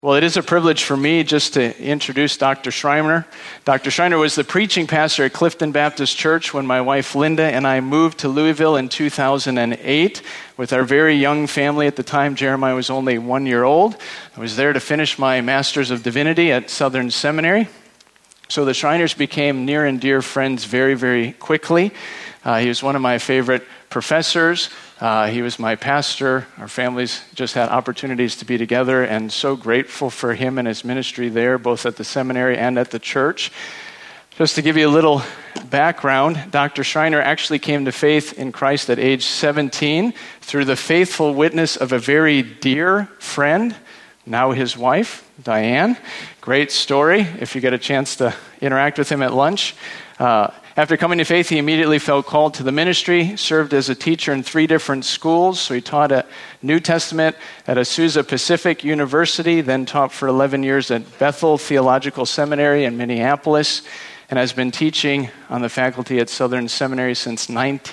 Well, it is a privilege for me just to introduce Dr. Schreiner. Dr. Schreiner was the preaching pastor at Clifton Baptist Church when my wife Linda and I moved to Louisville in 2008 with our very young family at the time. Jeremiah was only 1 year old. I was there to finish my Master's of Divinity at Southern Seminary. So the Shriners became near and dear friends very, very quickly. He was one of my favorite professors. He was my pastor. Our families just had opportunities to be together, and so grateful for him and his ministry there, both at the seminary and at the church. Just to give you a little background, Dr. Schreiner actually came to faith in Christ at age 17 through the faithful witness of a very dear friend, now his wife, Diane. Great story if you get a chance to interact with him at lunch. After coming to faith, he immediately felt called to the ministry, served as a teacher in 3 different schools. So he taught a New Testament at Azusa Pacific University, then taught for 11 years at Bethel Theological Seminary in Minneapolis, and has been teaching on the faculty at Southern Seminary since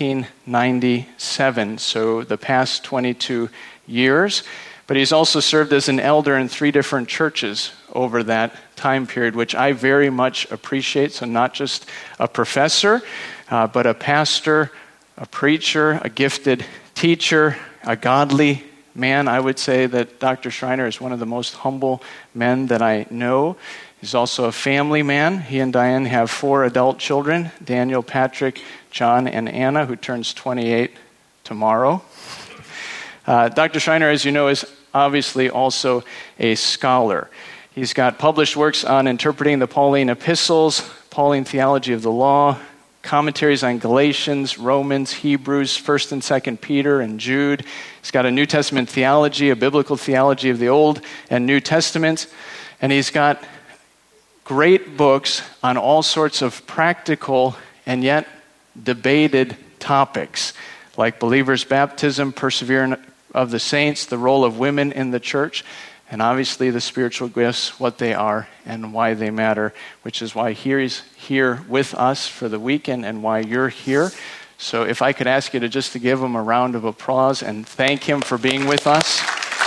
1997, so the past 22 years. But he's also served as an elder in 3 different churches over that time period, which I very much appreciate. So not just a professor, but a pastor, a preacher, a gifted teacher, a godly man. I would say that Dr. Schreiner is one of the most humble men that I know. He's also a family man. He and Diane have 4 adult children, Daniel, Patrick, John, and Anna, who turns 28 tomorrow. Dr. Schreiner, as you know, is obviously also a scholar. He's got published works on interpreting the Pauline epistles, Pauline theology of the law, commentaries on Galatians, Romans, Hebrews, 1st and 2nd Peter, and Jude. He's got a New Testament theology, a biblical theology of the Old and New Testament, and he's got great books on all sorts of practical and yet debated topics, like believers' baptism, perseverance of the saints, the role of women in the church, and obviously the spiritual gifts, what they are and why they matter, which is why he's here with us for the weekend and why you're here. So if I could ask you to give him a round of applause and thank him for being with us.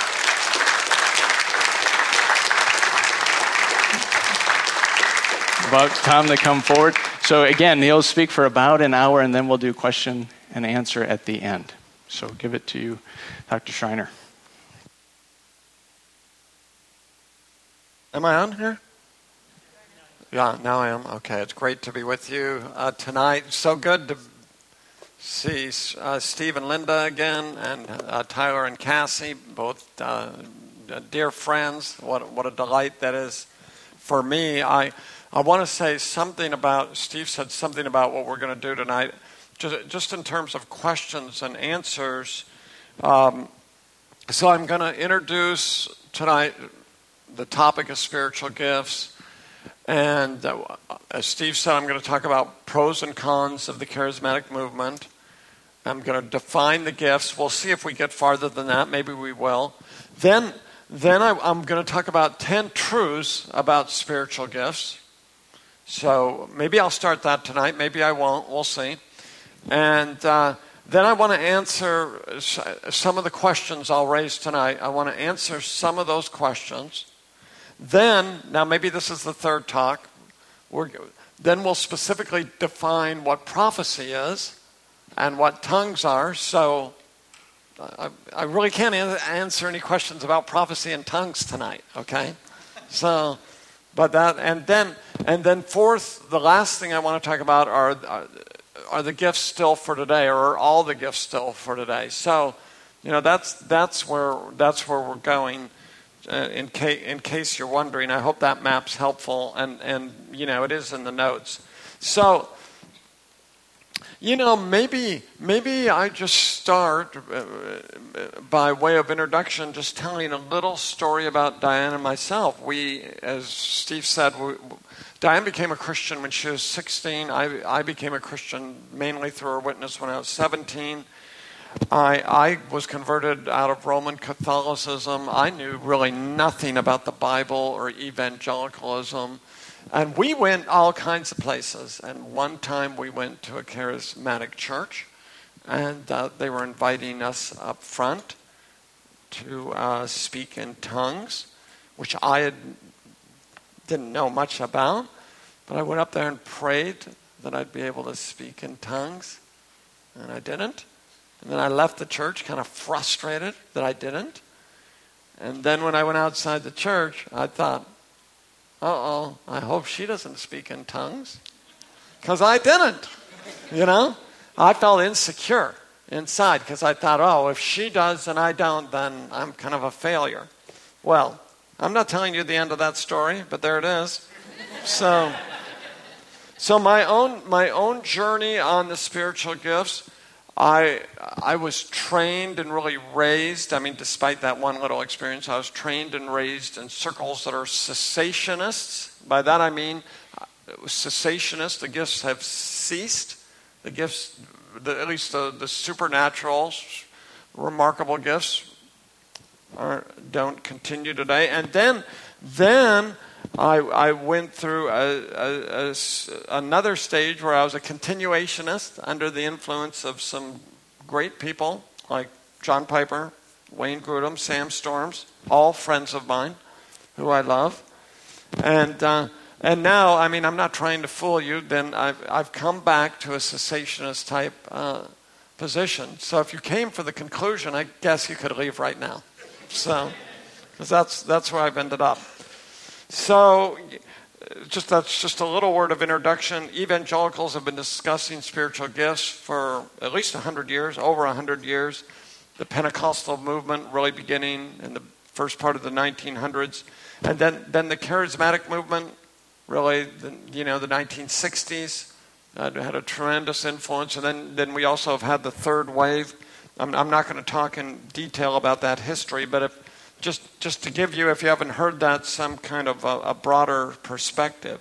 About Tom to come forward. So again, he'll speak for about an hour, and then we'll do question and answer at the end. So give it to you, Dr. Schreiner. Am I on here? Yeah, now I am. Okay, it's great to be with you tonight. So good to see Steve and Linda again, and Tyler and Cassie, both dear friends. What a delight that is for me. I want to say something about, Steve said something about what we're going to do tonight, just in terms of questions and answers. So I'm going to introduce tonight the topic of spiritual gifts. And as Steve said, I'm going to talk about pros and cons of the charismatic movement. I'm going to define the gifts. We'll see if we get farther than that. Maybe we will. Then I'm going to talk about 10 truths about spiritual gifts. So maybe I'll start that tonight. Maybe I won't. We'll see. And then I want to answer some of the questions I'll raise tonight. I want to answer some of those questions. Then, now maybe this is the third talk, then we'll specifically define what prophecy is and what tongues are. So I really can't answer any questions about prophecy and tongues tonight, okay? So, but that, and then fourth, the last thing I want to talk about are the gifts still for today, or are all the gifts still for today? So, that's where we're going. In case you're wondering, I hope that map's helpful, and it is in the notes. So, maybe I just start by way of introduction, just telling a little story about Diane and myself. We, as Steve said, Diane became a Christian when she was 16. I became a Christian mainly through her witness when I was 17. I was converted out of Roman Catholicism. I knew really nothing about the Bible or evangelicalism. And we went all kinds of places. And one time we went to a charismatic church, and they were inviting us up front to speak in tongues. which didn't know much about. But I went up there and prayed that I'd be able to speak in tongues, and I didn't. And then I left the church kind of frustrated that I didn't. And then when I went outside the church, I thought, I hope she doesn't speak in tongues, because I didn't, I felt insecure inside because I thought, if she does and I don't, then I'm kind of a failure. Well, I'm not telling you the end of that story, but there it is. So my own journey on the spiritual gifts, I was trained and really raised, despite that one little experience, I was trained and raised in circles that are cessationists. By that I mean cessationists, the gifts have ceased. The gifts, at least the supernatural, remarkable gifts don't continue today. And then I went through another stage where I was a continuationist under the influence of some great people like John Piper, Wayne Grudem, Sam Storms, all friends of mine who I love. And now, I'm not trying to fool you, then I've come back to a cessationist type position. So if you came for the conclusion, I guess you could leave right now. So, because that's where I've ended up. So, that's just a little word of introduction. Evangelicals have been discussing spiritual gifts for at least 100 years, over 100 years. The Pentecostal movement really beginning in the first part of the 1900s. And then the charismatic movement, really, the 1960s, had a tremendous influence. And then we also have had the third wave. I'm not going to talk in detail about that history, but just to give you, if you haven't heard that, some kind of a broader perspective.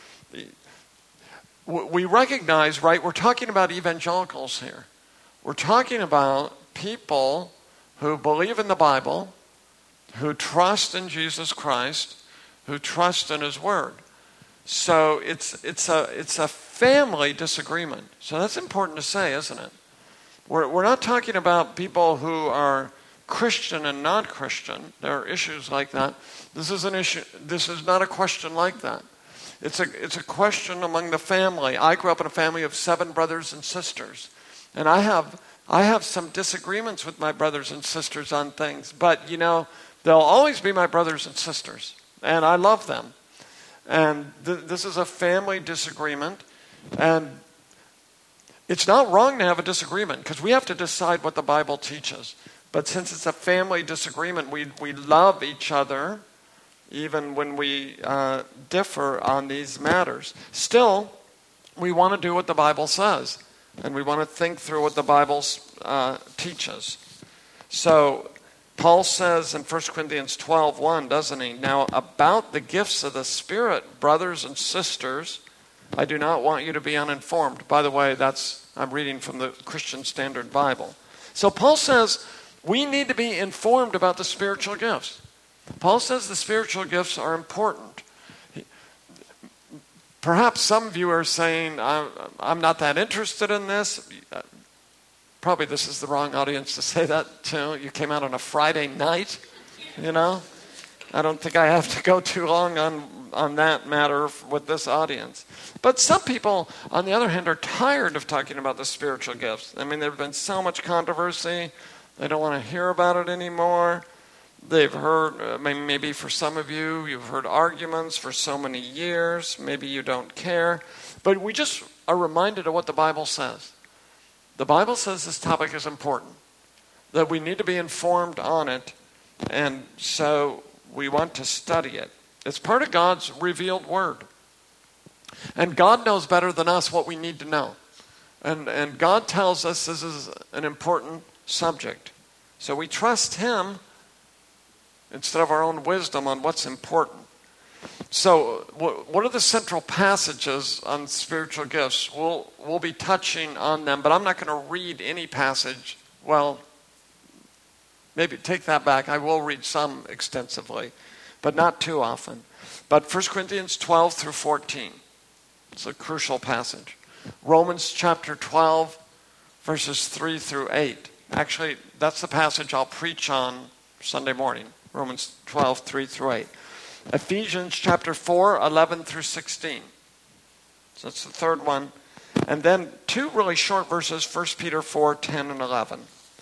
We recognize, right, we're talking about evangelicals here. We're talking about people who believe in the Bible, who trust in Jesus Christ, who trust in His Word. So it's a family disagreement. So that's important to say, isn't it? We're not talking about people who are Christian and non-Christian. There are issues like that. This is an issue. This is not a question like that. It's a question among the family. I grew up in a family of 7 brothers and sisters, and I have some disagreements with my brothers and sisters on things. But they'll always be my brothers and sisters, and I love them. And this is a family disagreement, and it's not wrong to have a disagreement because we have to decide what the Bible teaches. But since it's a family disagreement, we love each other even when we differ on these matters. Still, we want to do what the Bible says, and we want to think through what the Bible teaches. So Paul says in 1 Corinthians 12:1, doesn't he? Now, about the gifts of the Spirit, brothers and sisters, I do not want you to be uninformed. By the way, I'm reading from the Christian Standard Bible. So Paul says we need to be informed about the spiritual gifts. Paul says the spiritual gifts are important. Perhaps some of you are saying, I'm not that interested in this. Probably this is the wrong audience to say that to. You came out on a Friday night, I don't think I have to go too long on that matter with this audience. But some people, on the other hand, are tired of talking about the spiritual gifts. There's been so much controversy. They don't want to hear about it anymore. They've heard, maybe for some of you, you've heard arguments for so many years. Maybe you don't care. But we just are reminded of what the Bible says. The Bible says this topic is important, that we need to be informed on it, and so we want to study it. It's part of God's revealed Word. And God knows better than us what we need to know. And God tells us this is an important subject. So we trust Him instead of our own wisdom on what's important. So what are the central passages on spiritual gifts? We'll be touching on them, but I'm not going to read any passage. Well, maybe take that back. I will read some extensively, but not too often. But 1 Corinthians 12 through 14. It's a crucial passage. Romans chapter 12, verses 3 through 8. Actually, that's the passage I'll preach on Sunday morning. Romans 12, 3 through 8. Ephesians chapter 4, 11 through 16. So that's the third one. And then two really short verses, 1 Peter 4, 10 and 11.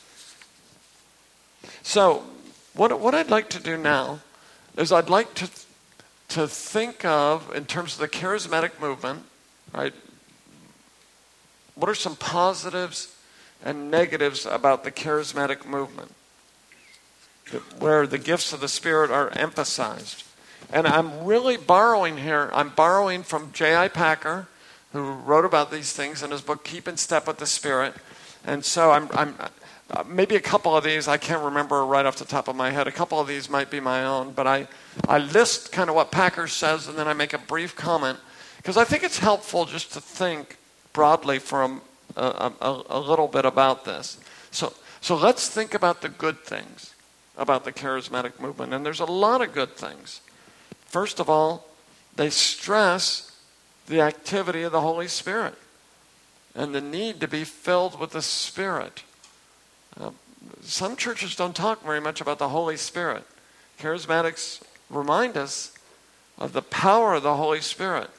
So what I'd like to do now is I'd like to think of, in terms of the charismatic movement, right? What are some positives and negatives about the charismatic movement, where the gifts of the Spirit are emphasized? And I'm really borrowing here. I'm borrowing from J.I. Packer, who wrote about these things in his book, Keep in Step with the Spirit. And so I'm maybe a couple of these, I can't remember right off the top of my head. A couple of these might be my own, but I list kind of what Packer says, and then I make a brief comment, because I think it's helpful just to think broadly for a little bit about this. So let's think about the good things about the charismatic movement, and there's a lot of good things. First of all, they stress the activity of the Holy Spirit and the need to be filled with the Spirit. Some churches don't talk very much about the Holy Spirit. Charismatics remind us of the power of the Holy Spirit.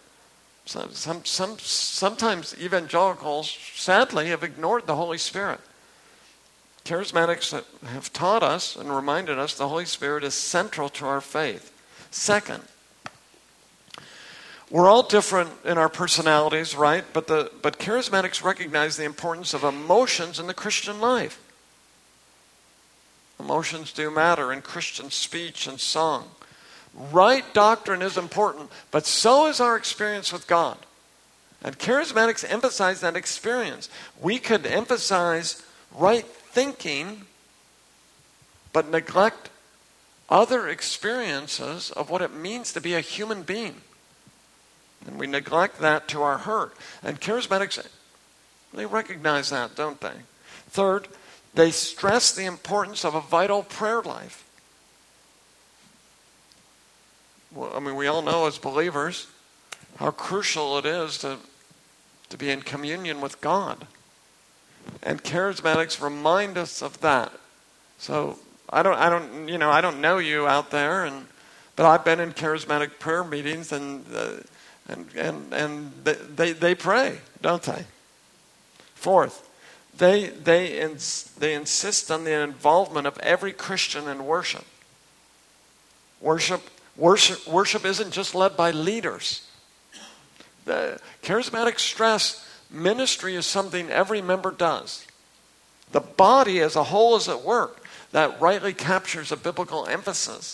Sometimes evangelicals, sadly, have ignored the Holy Spirit. Charismatics have taught us and reminded us the Holy Spirit is central to our faith. Second, we're all different in our personalities, right? But charismatics recognize the importance of emotions in the Christian life. Emotions do matter in Christian speech and song. Right doctrine is important, but so is our experience with God. And charismatics emphasize that experience. We could emphasize right thinking, but neglect other experiences of what it means to be a human being. And we neglect that to our hurt. And charismatics, they recognize that, don't they? Third, they stress the importance of a vital prayer life. Well, I mean, we all know as believers how crucial it is to be in communion with God. And charismatics remind us of that. So I don't know you out there, but I've been in charismatic prayer meetings, and they pray, don't they? Fourth, they insist on the involvement of every Christian in worship. Worship isn't just led by leaders. The charismatic stress ministry is something every member does. The body as a whole is at work. That rightly captures a biblical emphasis.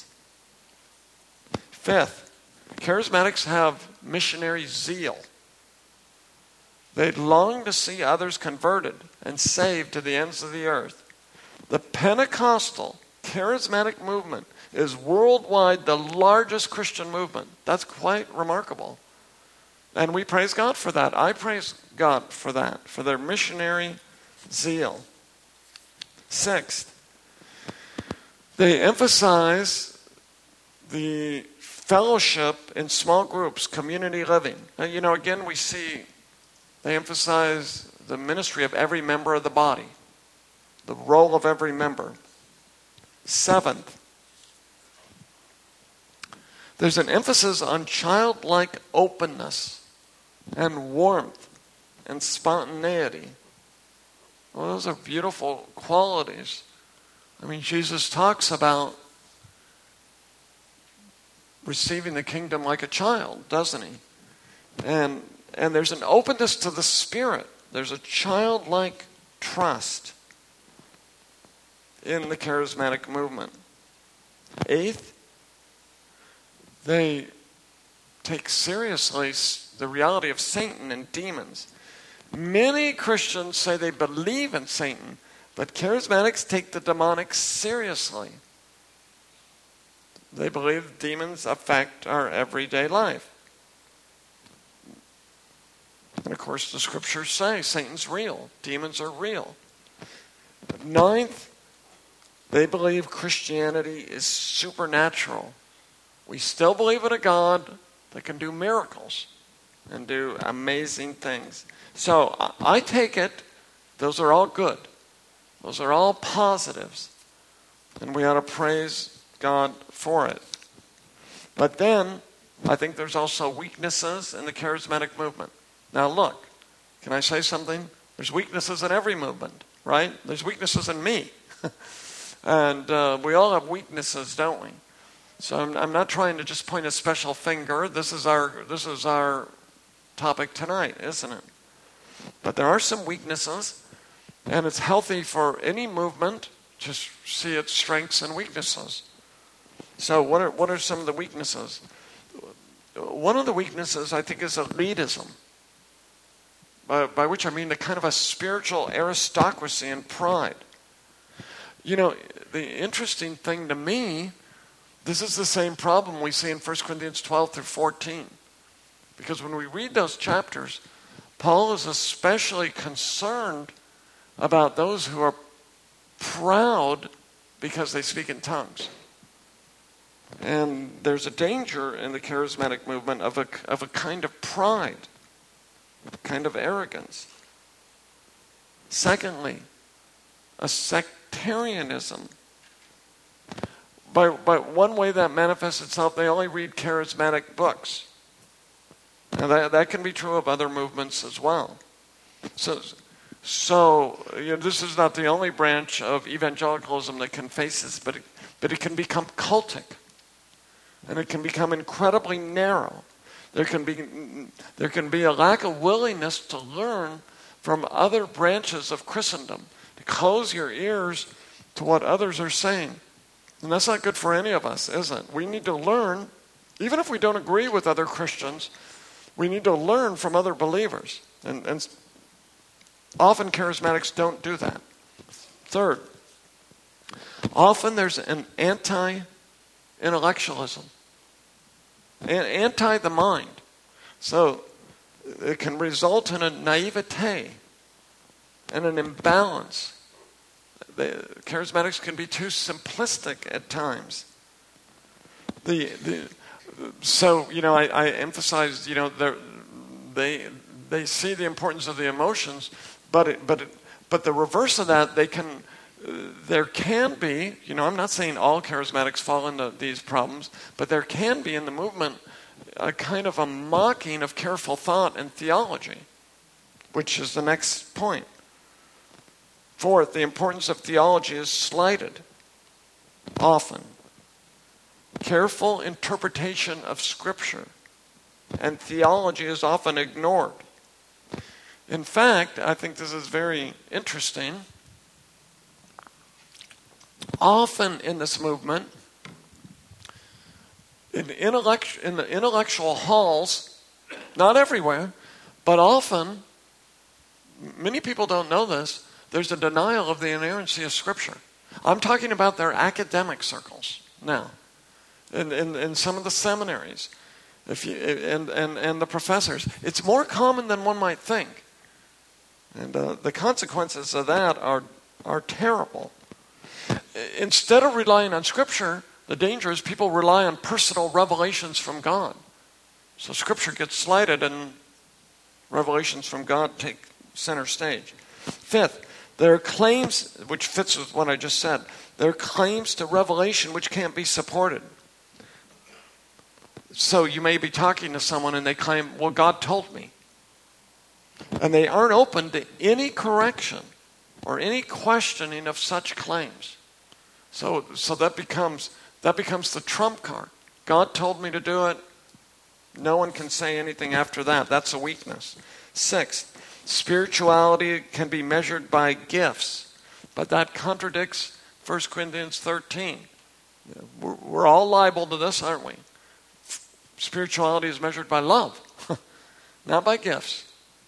Fifth, charismatics have missionary zeal. They long to see others converted and saved to the ends of the earth. The Pentecostal charismatic movement is worldwide the largest Christian movement. That's quite remarkable. And we praise God for that. I praise God for that, for their missionary zeal. Sixth, they emphasize the fellowship in small groups, community living. And, again, we see they emphasize the ministry of every member of the body, the role of every member. Seventh, there's an emphasis on childlike openness and warmth and spontaneity. Well, those are beautiful qualities. I mean, Jesus talks about receiving the kingdom like a child, doesn't he? And there's an openness to the Spirit. There's a childlike trust in the charismatic movement. Eighth, they take seriously the reality of Satan and demons. Many Christians say they believe in Satan, but charismatics take the demonic seriously. They believe demons affect our everyday life. And of course, the scriptures say Satan's real. Demons are real. Ninth, they believe Christianity is supernatural. We still believe in a God that can do miracles and do amazing things. So I take it, those are all good. Those are all positives. And we ought to praise God for it. But then, I think there's also weaknesses in the charismatic movement. Now look, can I say something? There's weaknesses in every movement, right? There's weaknesses in me. And we all have weaknesses, don't we? So I'm not trying to just point a special finger. This is our topic tonight, isn't it? But there are some weaknesses, and it's healthy for any movement to see its strengths and weaknesses. So what are some of the weaknesses? One of the weaknesses, I think, is elitism, by which I mean the kind of a spiritual aristocracy and pride. You know, the interesting thing to me, this is the same problem we see in 1 Corinthians 12 through 14. Because when we read those chapters, Paul is especially concerned about those who are proud because they speak in tongues. And there's a danger in the charismatic movement of a kind of pride, a kind of arrogance. Secondly, a sectarianism. By one way that manifests itself, they only read charismatic books. And that can be true of other movements as well. So you know, this is not the only branch of evangelicalism that can face this, but it can become cultic. And it can become incredibly narrow. There can be a lack of willingness to learn from other branches of Christendom, to close your ears to what others are saying. And that's not good for any of us, is it? We need to learn, even if we don't agree with other Christians, we need to learn from other believers. And often charismatics don't do that. Third, often there's an anti-intellectualism. Anti the mind. So it can result in a naivete and an imbalance. The charismatics can be too simplistic at times. So you know, I emphasized, you know, they see the importance of the emotions, but the reverse of that, there can be, you know, I'm not saying all charismatics fall into these problems, but there can be in the movement a kind of a mocking of careful thought and theology, which is the next point. Fourth, the importance of theology is slighted often. Careful interpretation of Scripture and theology is often ignored. In fact, I think this is very interesting. Often in this movement, in the intellectual halls, not everywhere, but often, many people don't know this, there's a denial of the inerrancy of Scripture. I'm talking about their academic circles now, in some of the seminaries, and the professors. It's more common than one might think, and the consequences of that are terrible. Instead of relying on Scripture, the danger is people rely on personal revelations from God. So Scripture gets slighted and revelations from God take center stage. Fifth, there are claims, which fits with what I just said, there are claims to revelation which can't be supported. So you may be talking to someone and they claim, well, God told me. And they aren't open to any correction or any questioning of such claims. So that becomes the trump card. God told me to do it. No one can say anything after that. That's a weakness. Sixth, spirituality can be measured by gifts, but that contradicts 1 Corinthians 13. We're all liable to this, aren't we? Spirituality is measured by love, not by gifts.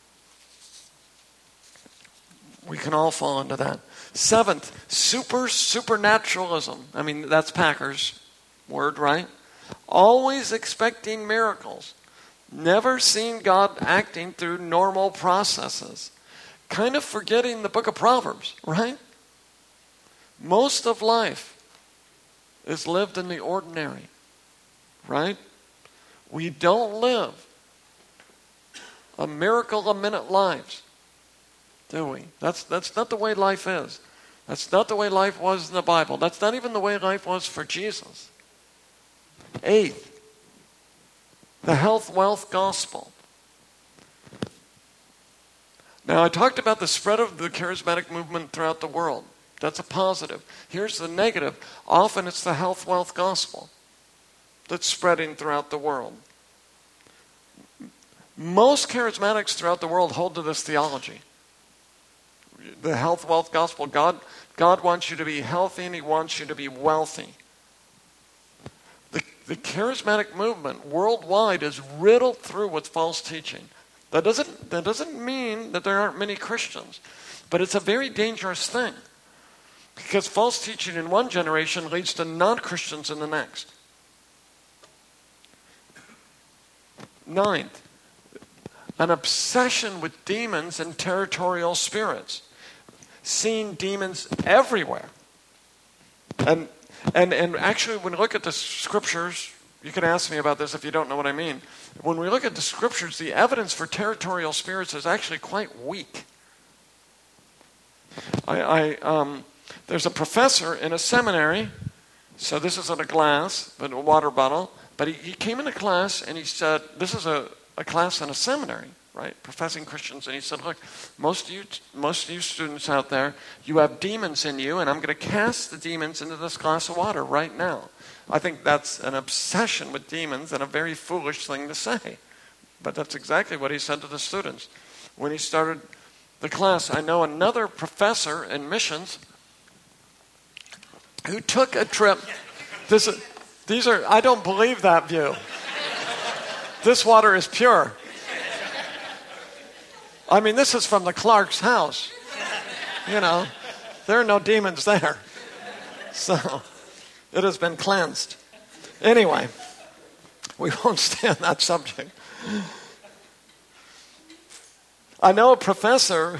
We can all fall into that. Seventh, supernaturalism. I mean, that's Packer's word, right? Always expecting miracles. Never seen God acting through normal processes. Kind of forgetting the book of Proverbs, right? Most of life is lived in the ordinary, right? We don't live a miracle-a-minute lives, do we? That's not the way life is. That's not the way life was in the Bible. That's not even the way life was for Jesus. Eighth, The health, wealth gospel. Now, I talked about the spread of the charismatic movement throughout the world. That's a positive. Here's the negative. Often it's the health, wealth gospel that's spreading throughout the world. Most charismatics throughout the world hold to this theology. The health, wealth gospel. God wants you to be healthy and He wants you to be wealthy. The charismatic movement worldwide is riddled through with false teaching. That doesn't mean that there aren't many Christians, but it's a very dangerous thing because false teaching in one generation leads to non-Christians in the next. Ninth, an obsession with demons and territorial spirits. Seeing demons everywhere. And actually, when you look at the scriptures, you can ask me about this if you don't know what I mean. When we look at the scriptures, the evidence for territorial spirits is actually quite weak. There's a professor in a seminary, so this isn't a glass, but a water bottle, but he came into class and he said, this is a class in a seminary, right? Professing Christians, and he said, look, most of you students out there, you have demons in you, and I'm going to cast the demons into this glass of water right now. I think that's an obsession with demons and a very foolish thing to say. But that's exactly what he said to the students. When he started the class, I know another professor in missions who took a trip. I don't believe that view. This water is pure. I mean, this is from the Clark's house. You know, there are no demons there. So, it has been cleansed. Anyway, we won't stay on that subject. I know a professor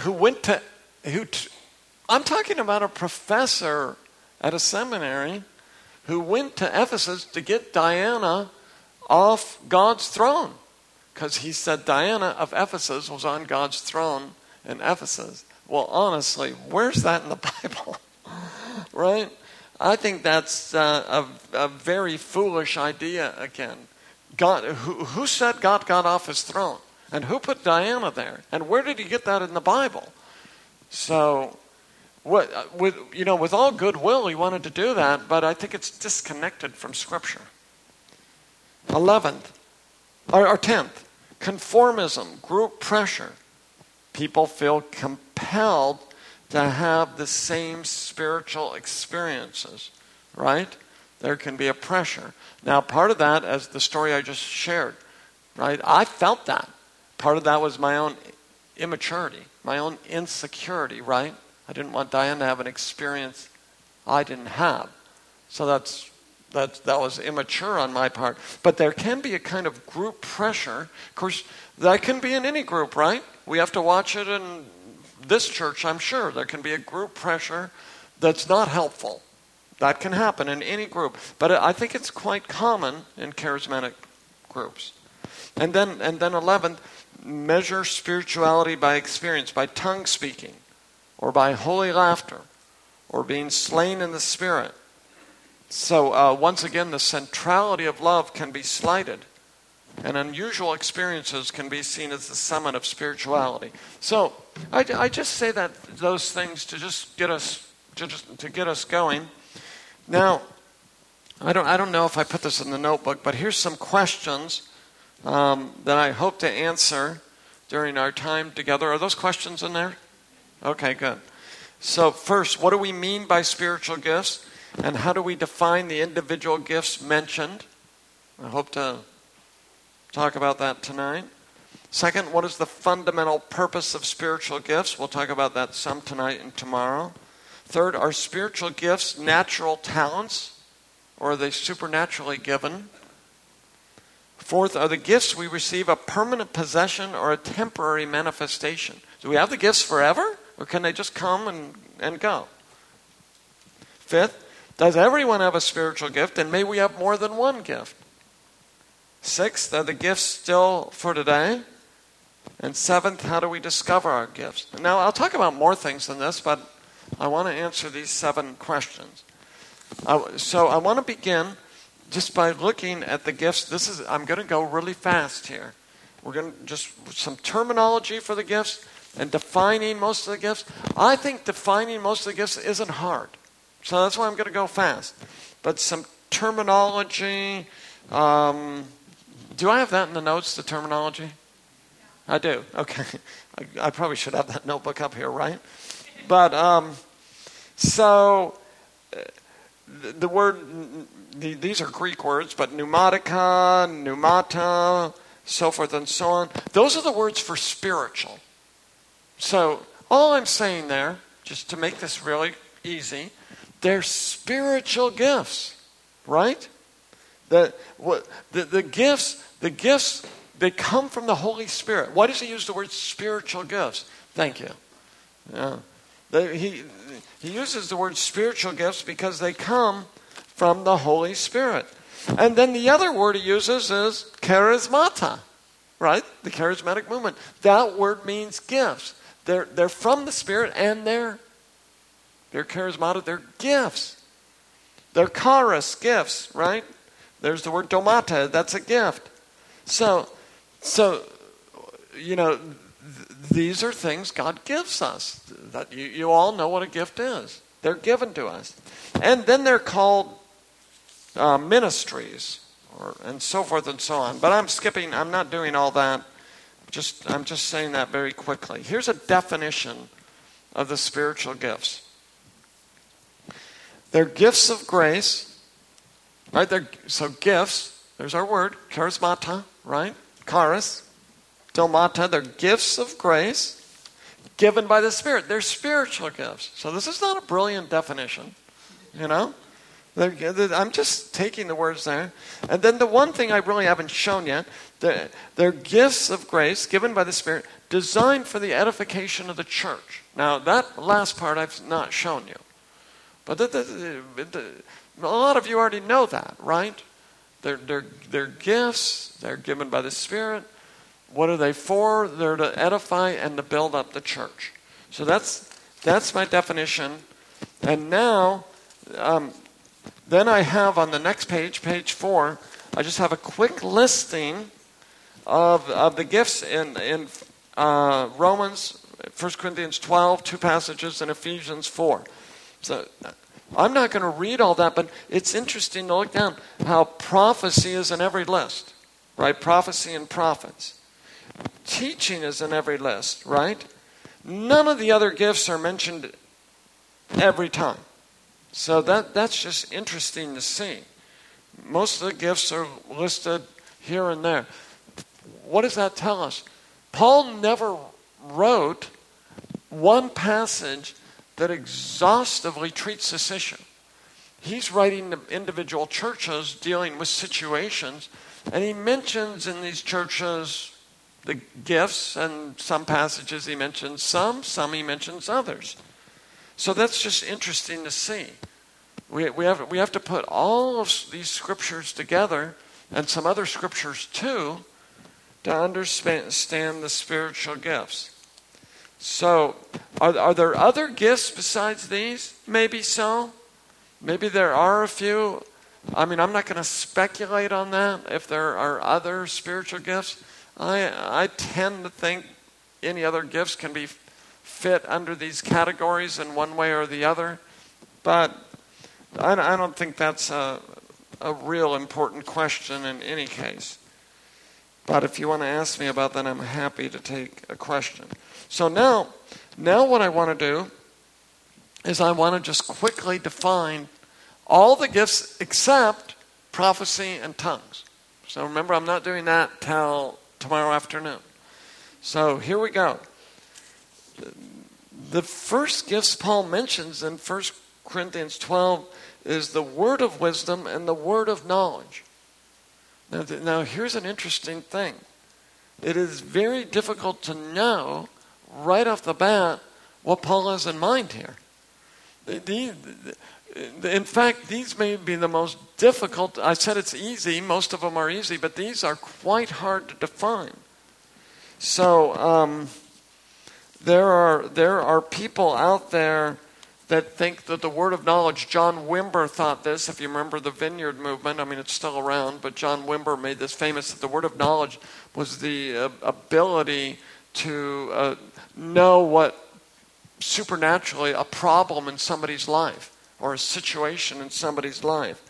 I'm talking about a professor at a seminary who went to Ephesus to get Diana off God's throne. Because he said Diana of Ephesus was on God's throne in Ephesus. Well, honestly, where's that in the Bible? Right? I think that's a very foolish idea again. God, who said God got off his throne? And who put Diana there? And where did he get that in the Bible? So, with all goodwill, he wanted to do that, but I think it's disconnected from Scripture. 10th, conformism, group pressure. People feel compelled to have the same spiritual experiences, right? There can be a pressure. Now, part of that, as the story I just shared, right? I felt that. Part of that was my own immaturity, my own insecurity, right? I didn't want Diane to have an experience I didn't have. So that was immature on my part. But there can be a kind of group pressure. Of course, that can be in any group, right? We have to watch it in this church, I'm sure. There can be a group pressure that's not helpful. That can happen in any group. But I think it's quite common in charismatic groups. And then 11th, measure spirituality by experience, by tongue speaking, or by holy laughter, or being slain in the Spirit. So once again, the centrality of love can be slighted, and unusual experiences can be seen as the summit of spirituality. So I just say those things to just get us going. Now, I don't know if I put this in the notebook, but here's some questions that I hope to answer during our time together. Are those questions in there? Okay, good. So first, what do we mean by spiritual gifts? And how do we define the individual gifts mentioned? I hope to talk about that tonight. Second, what is the fundamental purpose of spiritual gifts? We'll talk about that some tonight and tomorrow. Third, are spiritual gifts natural talents, or are they supernaturally given? Fourth, are the gifts we receive a permanent possession or a temporary manifestation? Do we have the gifts forever, or can they just come and go? Fifth, does everyone have a spiritual gift, and may we have more than one gift? Sixth, are the gifts still for today? And seventh, how do we discover our gifts? Now, I'll talk about more things than this, but I want to answer these 7 questions. So I want to begin just by looking at the gifts, I'm going to go really fast here. We're going to just some terminology for the gifts and defining most of the gifts. I think defining most of the gifts isn't hard. So that's why I'm going to go fast. But some terminology. Do I have that in the notes, the terminology? Yeah. I do. Okay. I probably should have that notebook up here, right? But the word, these are Greek words, but pneumatica, pneumata, so forth and so on. Those are the words for spiritual. So all I'm saying there, just to make this really easy, they're spiritual gifts, right? The gifts, they come from the Holy Spirit. Why does he use the word spiritual gifts? Thank you. Yeah. He uses the word spiritual gifts because they come from the Holy Spirit. And then the other word he uses is charismata, right? The charismatic movement. That word means gifts. They're from the Spirit and they're charismata, they're gifts. They're charis, gifts, right? There's the word domata, that's a gift. So these are things God gives us. That you all know what a gift is. They're given to us. And then they're called ministries, and so forth and so on. But I'm not doing all that. I'm just saying that very quickly. Here's a definition of the spiritual gifts. They're gifts of grace, right? So gifts, there's our word, charismata, right? Charis, domata, they're gifts of grace given by the Spirit. They're spiritual gifts. So this is not a brilliant definition, I'm just taking the words there. And then the one thing I really haven't shown yet, they're gifts of grace given by the Spirit, designed for the edification of the church. Now, that last part I've not shown you. But a lot of you already know that, right? They're gifts. They're given by the Spirit. What are they for? They're to edify and to build up the church. So that's my definition. And now, then I have on the next page, page 4, I just have a quick listing of the gifts in Romans, 1 Corinthians 12, 2 passages, and Ephesians 4. So I'm not going to read all that, but it's interesting to look down how prophecy is in every list, right? Prophecy and prophets. Teaching is in every list, right? None of the other gifts are mentioned every time. So that's just interesting to see. Most of the gifts are listed here and there. What does that tell us? Paul never wrote one passage that exhaustively treats this issue. He's writing to individual churches dealing with situations, and he mentions in these churches the gifts, and some passages he mentions some he mentions others. So that's just interesting to see. We have to put all of these scriptures together, and some other scriptures too, to understand the spiritual gifts. So, are there other gifts besides these? Maybe so. Maybe there are a few. I'm not going to speculate on that, if there are other spiritual gifts. I tend to think any other gifts can be fit under these categories in one way or the other. But I don't think that's a real important question in any case. But if you want to ask me about that, I'm happy to take a question. So now what I want to do is I want to just quickly define all the gifts except prophecy and tongues. So remember, I'm not doing that till tomorrow afternoon. So here we go. The first gifts Paul mentions in 1 Corinthians 12 is the word of wisdom and the word of knowledge. Now here's an interesting thing. It is very difficult to know right off the bat what Paul has in mind here. In fact, these may be the most difficult. I said it's easy. Most of them are easy, but these are quite hard to define. So there are people out there that think that the word of knowledge, John Wimber thought this, if you remember the Vineyard movement, I mean, it's still around, but John Wimber made this famous, that the word of knowledge was the ability to know what supernaturally a problem in somebody's life or a situation in somebody's life.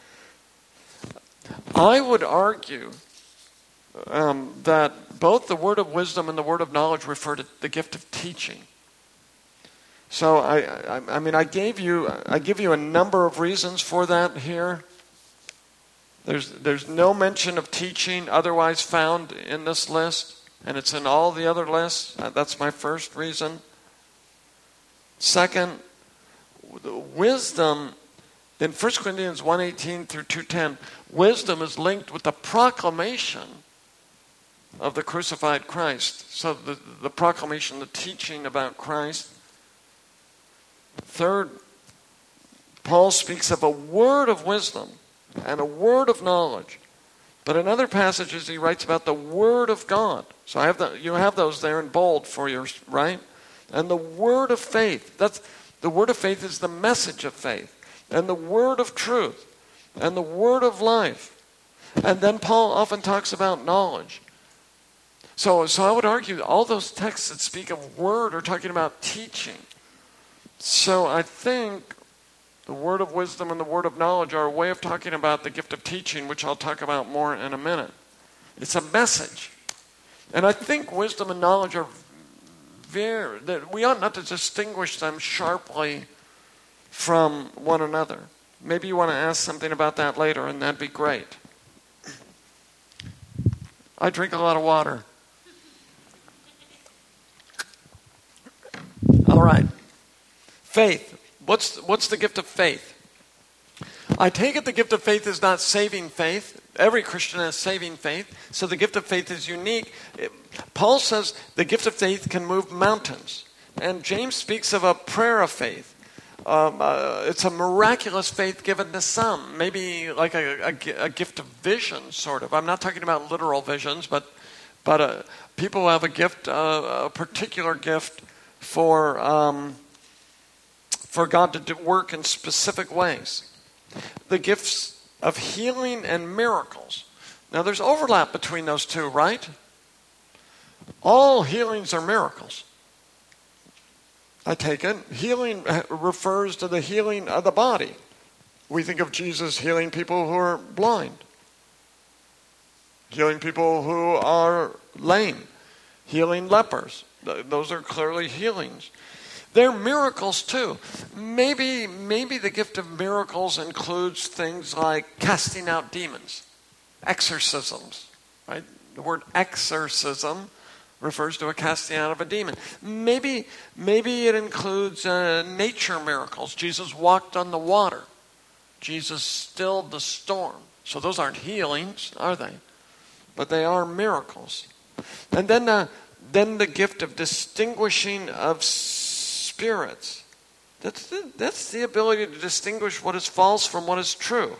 I would argue that both the word of wisdom and the word of knowledge refer to the gift of teaching. So I mean, I give you a number of reasons for that here. There's no mention of teaching otherwise found in this list, and it's in all the other lists. That's my first reason. Second, wisdom in 1 Corinthians 1:18 through 2:10, wisdom is linked with the proclamation of the crucified Christ. So the proclamation, the teaching about Christ. Third, Paul speaks of a word of wisdom and a word of knowledge. But in other passages, he writes about the word of God. So you have those there in bold for your, right? And the word of faith. The word of faith is the message of faith. And the word of truth. And the word of life. And then Paul often talks about knowledge. So I would argue all those texts that speak of word are talking about teaching. So I think the word of wisdom and the word of knowledge are a way of talking about the gift of teaching, which I'll talk about more in a minute. It's a message. And I think wisdom and knowledge are that we ought not to distinguish them sharply from one another. Maybe you want to ask something about that later, and that'd be great. I drink a lot of water. All right. Faith. What's the gift of faith? I take it the gift of faith is not saving faith. Every Christian has saving faith. So the gift of faith is unique. Paul says the gift of faith can move mountains. And James speaks of a prayer of faith. It's a miraculous faith given to some. Maybe like a gift of vision, sort of. I'm not talking about literal visions, but people who have a gift, a particular gift for God to work in specific ways. The gifts of healing and miracles. Now there's overlap between those two, right? All healings are miracles. I take it. Healing refers to the healing of the body. We think of Jesus healing people who are blind, healing people who are lame, healing lepers. Those are clearly healings. They're miracles too. Maybe the gift of miracles includes things like casting out demons, exorcisms, right? The word exorcism refers to a casting out of a demon. Maybe it includes nature miracles. Jesus walked on the water. Jesus stilled the storm. So those aren't healings, are they? But they are miracles. And then the gift of distinguishing of spirits. That's the ability to distinguish what is false from what is true.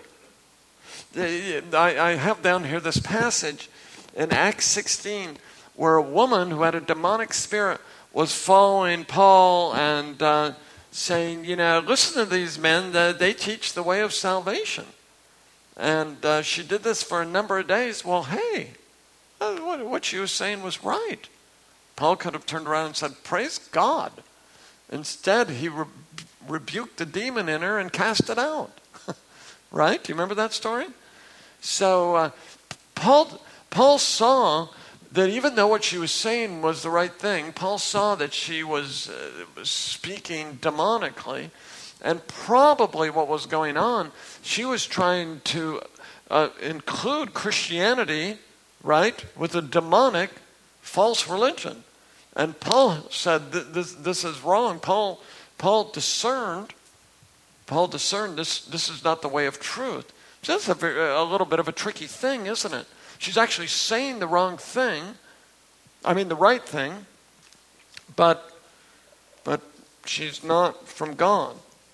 I have down here this passage in Acts 16 where a woman who had a demonic spirit was following Paul and saying, listen to these men, they teach the way of salvation. And she did this for a number of days. Well, hey, what she was saying was right. Paul could have turned around and said, praise God. Instead, he rebuked the demon in her and cast it out. Right? Do you remember that story? So Paul saw that even though what she was saying was the right thing, Paul saw that she was speaking demonically. And probably what was going on, she was trying to include Christianity, right, with a demonic false religion. And Paul said, this is wrong. Paul discerned this is not the way of truth. So that's a little bit of a tricky thing, isn't it? She's actually saying the wrong thing. I mean, the right thing. But she's not from God.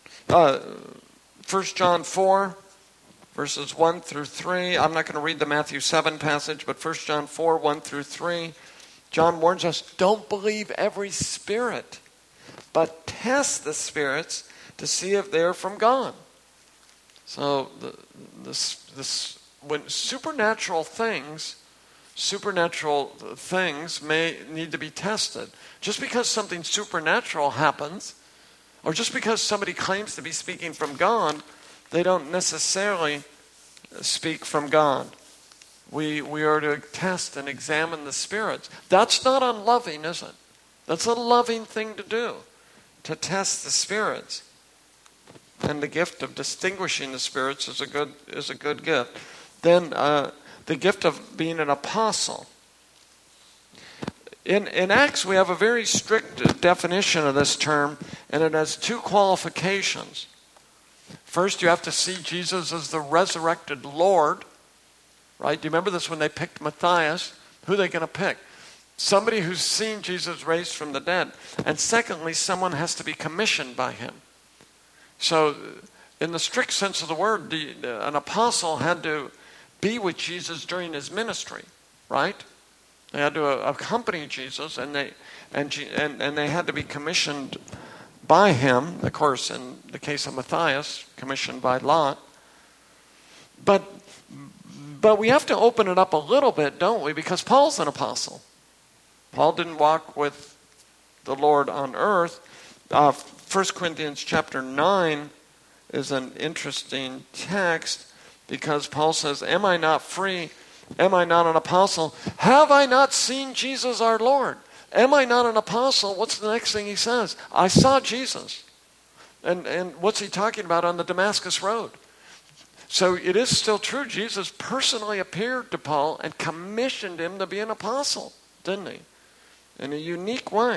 1 John 4, verses 1 through 3. I'm not going to read the Matthew 7 passage, but 1 John 4, 1 through 3. John warns us, don't believe every spirit, but test the spirits to see if they're from God. So when supernatural things may need to be tested. Just because something supernatural happens, or just because somebody claims to be speaking from God, they don't necessarily speak from God. We are to test and examine the spirits. That's not unloving, is it? That's a loving thing to do, to test the spirits. And the gift of distinguishing the spirits is a good gift. Then the gift of being an apostle. In Acts, we have a very strict definition of this term, and it has two qualifications. First, you have to see Jesus as the resurrected Lord. Right? Do you remember this when they picked Matthias? Who are they going to pick? Somebody who's seen Jesus raised from the dead. And secondly, someone has to be commissioned by him. So, in the strict sense of the word, an apostle had to be with Jesus during his ministry, right? They had to accompany Jesus, and they had to be commissioned by him. Of course, in the case of Matthias, commissioned by Lot. But we have to open it up a little bit, don't we? Because Paul's an apostle. Paul didn't walk with the Lord on earth. 1 Corinthians chapter 9 is an interesting text because Paul says, am I not free? Am I not an apostle? Have I not seen Jesus our Lord? Am I not an apostle? What's the next thing he says? I saw Jesus. And what's he talking about on the Damascus Road? So it is still true. Jesus personally appeared to Paul and commissioned him to be an apostle, didn't he? In a unique way.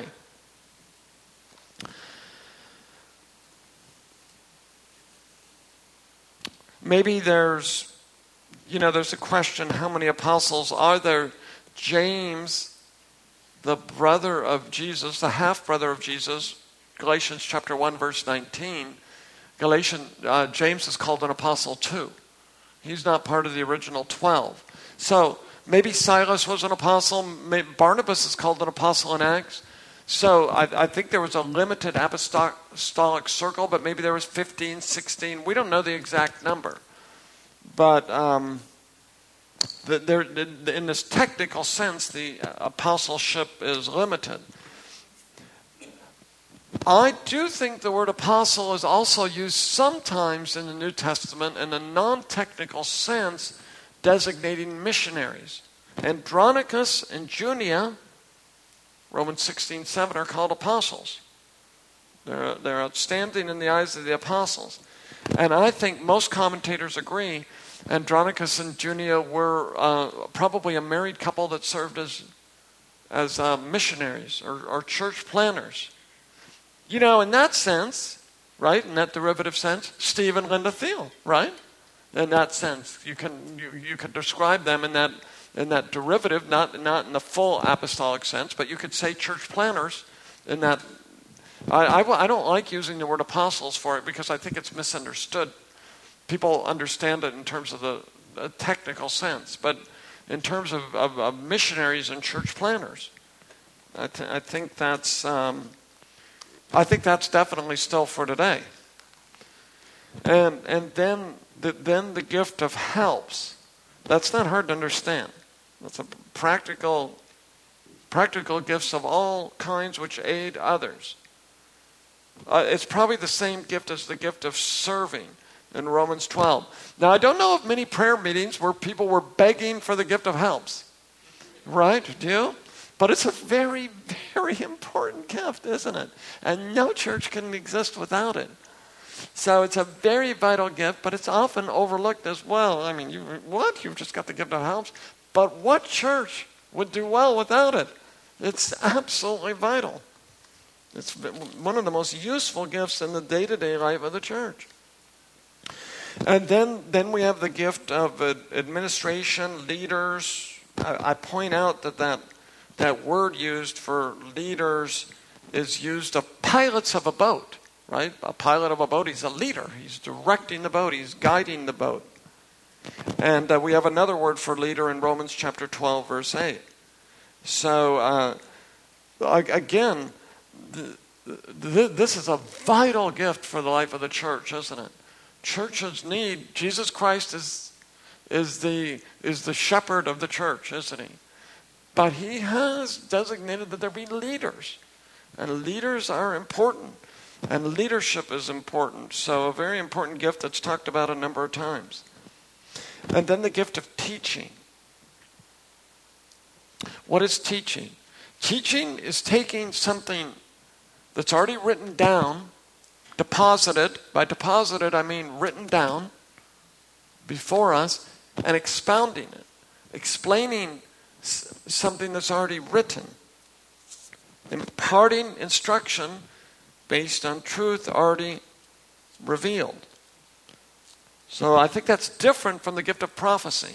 Maybe there's a question, how many apostles are there? James, the brother of Jesus, the half-brother of Jesus, Galatians chapter 1, verse 19, James is called an apostle too. He's not part of the original 12. So maybe Silas was an apostle. Maybe Barnabas is called an apostle in Acts. So I think there was a limited apostolic circle, but maybe there was 15, 16. We don't know the exact number. But in this technical sense, the apostleship is limited. I do think the word apostle is also used sometimes in the New Testament in a non-technical sense, designating missionaries. Andronicus and Junia, Romans 16:7, are called apostles. They're outstanding in the eyes of the apostles. And I think most commentators agree Andronicus and Junia were probably a married couple that served as missionaries or church planners. In that sense, right, in that derivative sense, Steve and Linda Thiel, right? In that sense, you can describe them in that derivative, not in the full apostolic sense, but you could say church planners in that. I don't like using the word apostles for it because I think it's misunderstood. People understand it in terms of the technical sense, but in terms of missionaries and church planners, I think that's definitely still for today. And then the gift of helps. That's not hard to understand. That's a practical gifts of all kinds which aid others. It's probably the same gift as the gift of serving in Romans 12. Now, I don't know of many prayer meetings where people were begging for the gift of helps. Right? Do you? But it's a very, very important gift, isn't it? And no church can exist without it. So it's a very vital gift, but it's often overlooked as well. I mean, you've just got the gift of helps. But what church would do well without it? It's absolutely vital. It's one of the most useful gifts in the day-to-day life of the church. And then we have the gift of administration, leaders. I point out that word used for leaders is used of pilots of a boat, right? A pilot of a boat, he's a leader. He's directing the boat. He's guiding the boat. And we have another word for leader in Romans chapter 12, verse 8. So, again, this is a vital gift for the life of the church, isn't it? Churches need, Jesus Christ is the shepherd of the church, isn't he? But he has designated that there be leaders. And leaders are important. And leadership is important. So a very important gift that's talked about a number of times. And then the gift of teaching. What is teaching? Teaching is taking something that's already written down, deposited. By deposited, I mean written down before us, and expounding it. Explaining something that's already written. Imparting instruction based on truth already revealed. So I think that's different from the gift of prophecy,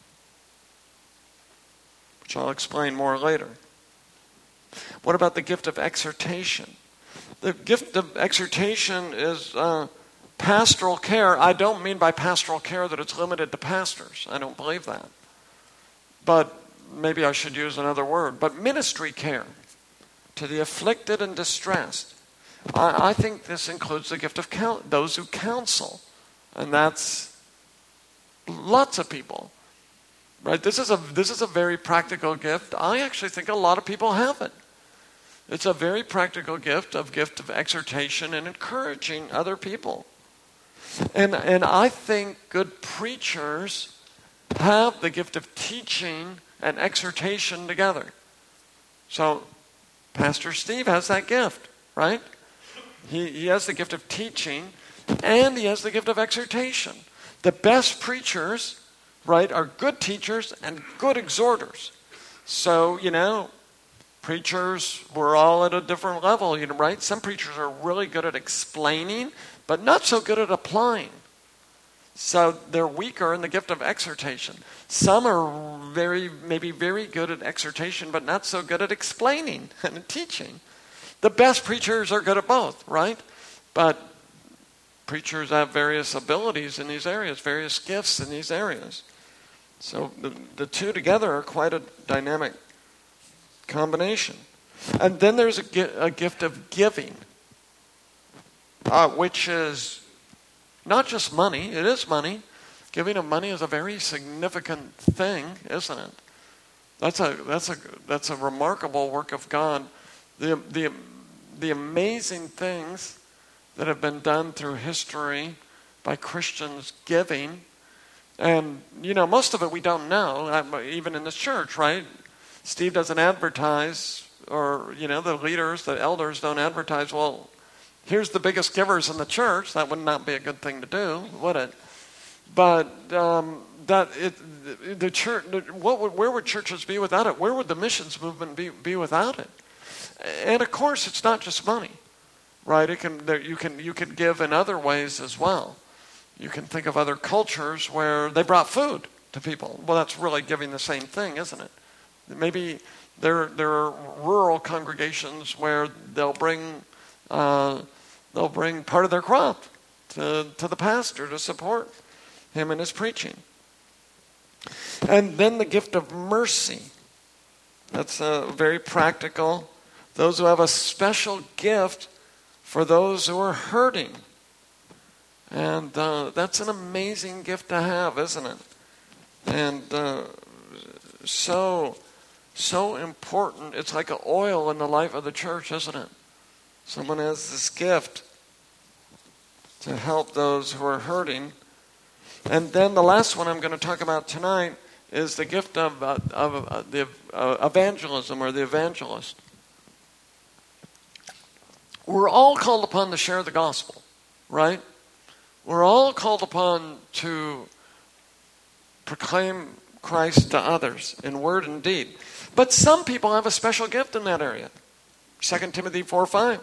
which I'll explain more later. What about the gift of exhortation? The gift of exhortation is pastoral care. I don't mean by pastoral care that it's limited to pastors. I don't believe that. But maybe I should use another word. But ministry care to the afflicted and distressed. I think this includes the gift of those who counsel. And that's lots of people. Right? This is a very practical gift. I actually think a lot of people have it. It's a very practical gift of exhortation and encouraging other people. And I think good preachers have the gift of teaching and exhortation together. So Pastor Steve has that gift, right? He has the gift of teaching and he has the gift of exhortation. The best preachers, right, are good teachers and good exhorters. So, preachers, we're all at a different level, right? Some preachers are really good at explaining, but not so good at applying. So they're weaker in the gift of exhortation. Some are maybe very good at exhortation, but not so good at explaining and teaching. The best preachers are good at both, right? But preachers have various abilities in these areas, various gifts in these areas. So the two together are quite a dynamic combination. And then there's a gift of giving, which is not just money. It is money. Giving of money is a very significant thing, isn't it? That's a remarkable work of God. The amazing things that have been done through history by Christians giving, and most of it we don't know, even in this church, right? Steve doesn't advertise, or the leaders, the elders don't advertise. Well, here's the biggest givers in the church. That would not be a good thing to do, would it? But the church. Where would churches be without it? Where would the missions movement be without it? And of course, it's not just money, right? You can give in other ways as well. You can think of other cultures where they brought food to people. Well, that's really giving the same thing, isn't it? Maybe there are rural congregations where they'll bring part of their crop to the pastor to support him in his preaching. And then the gift of mercy. That's very practical. Those who have a special gift for those who are hurting. And that's an amazing gift to have, isn't it? And so important. It's like an oil in the life of the church, isn't it? Someone has this gift to help those who are hurting. And then the last one I'm going to talk about tonight is the gift of the evangelism, or the evangelist. We're all called upon to share the gospel, right? We're all called upon to proclaim Christ to others in word and deed. But some people have a special gift in that area. 2 Timothy 4:5.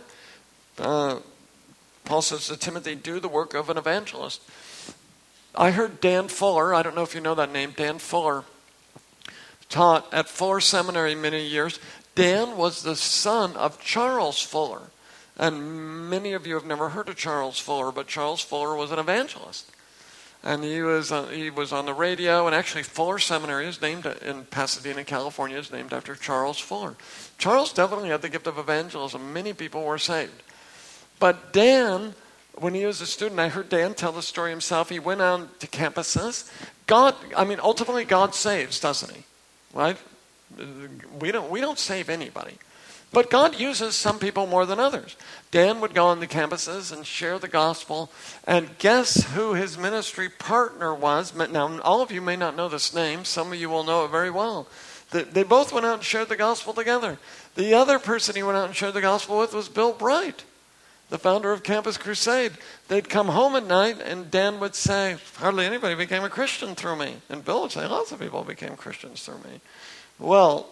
Paul says to Timothy, do the work of an evangelist. I heard Dan Fuller, I don't know if you know that name, Dan Fuller, taught at Fuller Seminary many years. Dan was the son of Charles Fuller. And many of you have never heard of Charles Fuller, but Charles Fuller was an evangelist. And he was on the radio, and actually Fuller Seminary is named in Pasadena, California, is named after Charles Fuller. Charles definitely had the gift of evangelism. Many people were saved. But Dan, when he was a student, I heard Dan tell the story himself. He went out to campuses. Ultimately God saves, doesn't he? Right? We don't save anybody. But God uses some people more than others. Dan would go on the campuses and share the gospel. And guess who his ministry partner was? Now, all of you may not know this name. Some of you will know it very well. They both went out and shared the gospel together. The other person he went out and shared the gospel with was Bill Bright, the founder of Campus Crusade. They'd come home at night, and Dan would say, hardly anybody became a Christian through me. And Bill would say, lots of people became Christians through me. Well,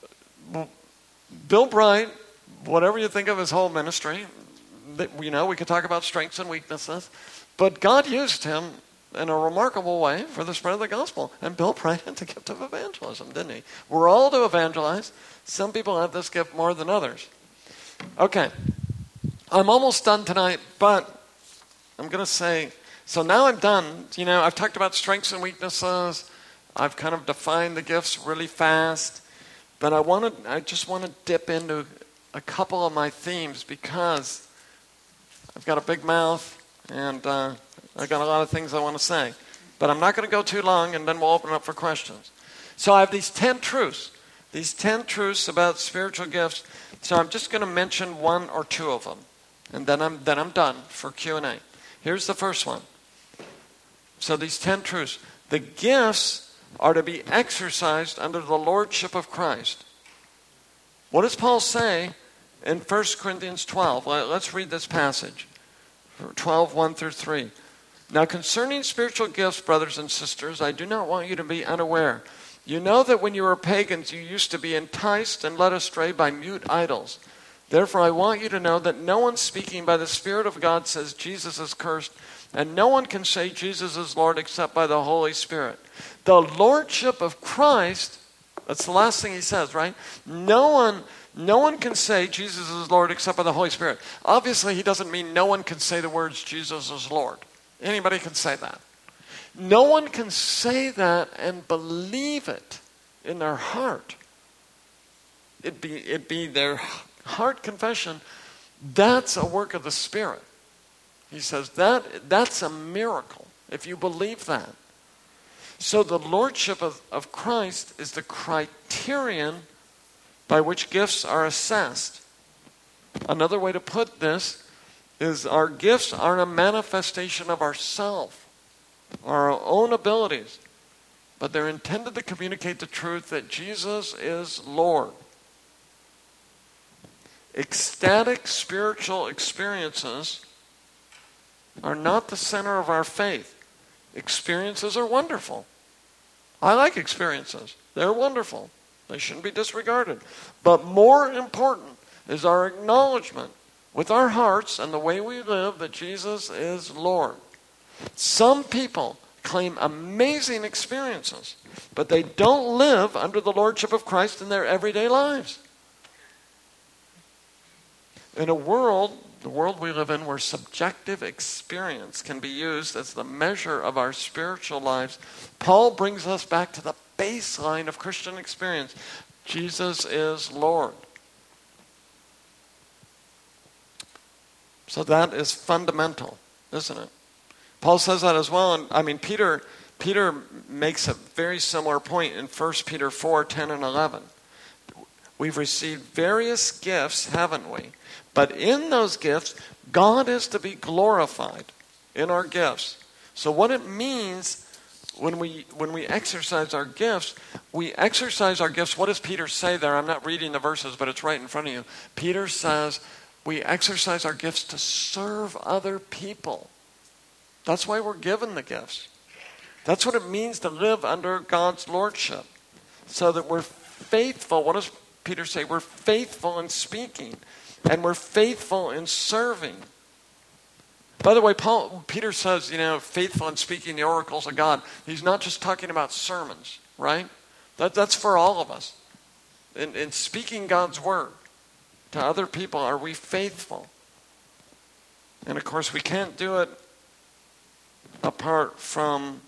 Bill Bright, whatever you think of his whole ministry, we could talk about strengths and weaknesses, but God used him in a remarkable way for the spread of the gospel. And Bill Bright had the gift of evangelism, didn't he? We're all to evangelize. Some people have this gift more than others. Okay, I'm almost done tonight, but I'm going to say, so now I'm done. I've talked about strengths and weaknesses. I've kind of defined the gifts really fast. But I just want to dip into a couple of my themes because I've got a big mouth and I've got a lot of things I want to say. But I'm not going to go too long, and then we'll open up for questions. So I have these 10 truths about spiritual gifts. So I'm just going to mention one or two of them, and then I'm done for Q&A. Here's the first one. So these 10 truths. The gifts are to be exercised under the lordship of Christ. What does Paul say in 1 Corinthians 12? Let's read this passage. 12, 1 through 3. Now concerning spiritual gifts, brothers and sisters, I do not want you to be unaware. You know that when you were pagans, you used to be enticed and led astray by mute idols. Therefore, I want you to know that no one speaking by the Spirit of God says Jesus is cursed, and no one can say Jesus is Lord except by the Holy Spirit. The lordship of Christ, that's the last thing he says, right? No one can say Jesus is Lord except by the Holy Spirit. Obviously, he doesn't mean no one can say the words Jesus is Lord. Anybody can say that. No one can say that and believe it in their heart. It'd be their heart confession. That's a work of the Spirit. He says that's a miracle if you believe that. So the lordship of Christ is the criterion by which gifts are assessed. Another way to put this is our gifts aren't a manifestation of ourself, our own abilities, but they're intended to communicate the truth that Jesus is Lord. Ecstatic spiritual experiences are not the center of our faith. Experiences are wonderful. I like experiences. They're wonderful. They shouldn't be disregarded. But more important is our acknowledgement with our hearts and the way we live that Jesus is Lord. Some people claim amazing experiences, but they don't live under the lordship of Christ in their everyday lives. In the world we live in, where subjective experience can be used as the measure of our spiritual lives, Paul brings us back to the baseline of Christian experience. Jesus is Lord. So that is fundamental, isn't it? Paul says that as well. And Peter makes a very similar point in 1 Peter 4, 10 and 11. We've received various gifts, haven't we? But in those gifts, God is to be glorified in our gifts. So what it means when we exercise our gifts, we exercise our gifts. What does Peter say there? I'm not reading the verses, but it's right in front of you. Peter says we exercise our gifts to serve other people. That's why we're given the gifts. That's what it means to live under God's lordship. So that we're faithful. What does Peter say? We're faithful in speaking. And we're faithful in serving. By the way, Peter says, faithful in speaking the oracles of God. He's not just talking about sermons, right? That's for all of us. In speaking God's word to other people, are we faithful? And of course, we can't do it apart from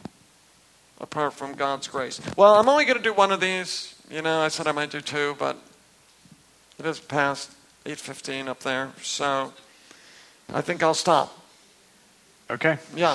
God's grace. Well, I'm only going to do one of these. I said I might do two, but it is past 8:15 up there, so I think I'll stop. Okay. Yeah.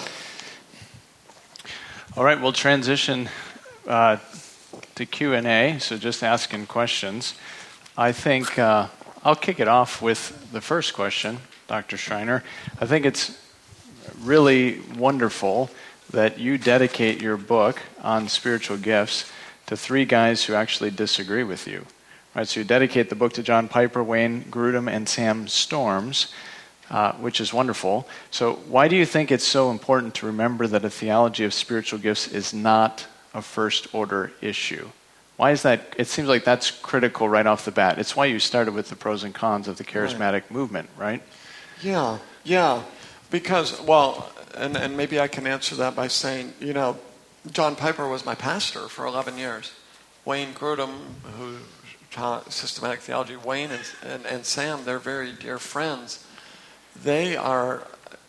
All right, we'll transition to Q&A, so just asking questions. I think I'll kick it off with the first question, Dr. Schreiner. I think it's really wonderful that you dedicate your book on spiritual gifts to three guys who actually disagree with you. Right, so you dedicate the book to John Piper, Wayne Grudem, and Sam Storms, which is wonderful. So why do you think it's so important to remember that a theology of spiritual gifts is not a first-order issue? Why is that? It seems like that's critical right off the bat. It's why you started with the pros and cons of the charismatic movement, right? Yeah. Because, and maybe I can answer that by saying, John Piper was my pastor for 11 years. Wayne Grudem, who taught systematic theology, Wayne and Sam, they're very dear friends. They are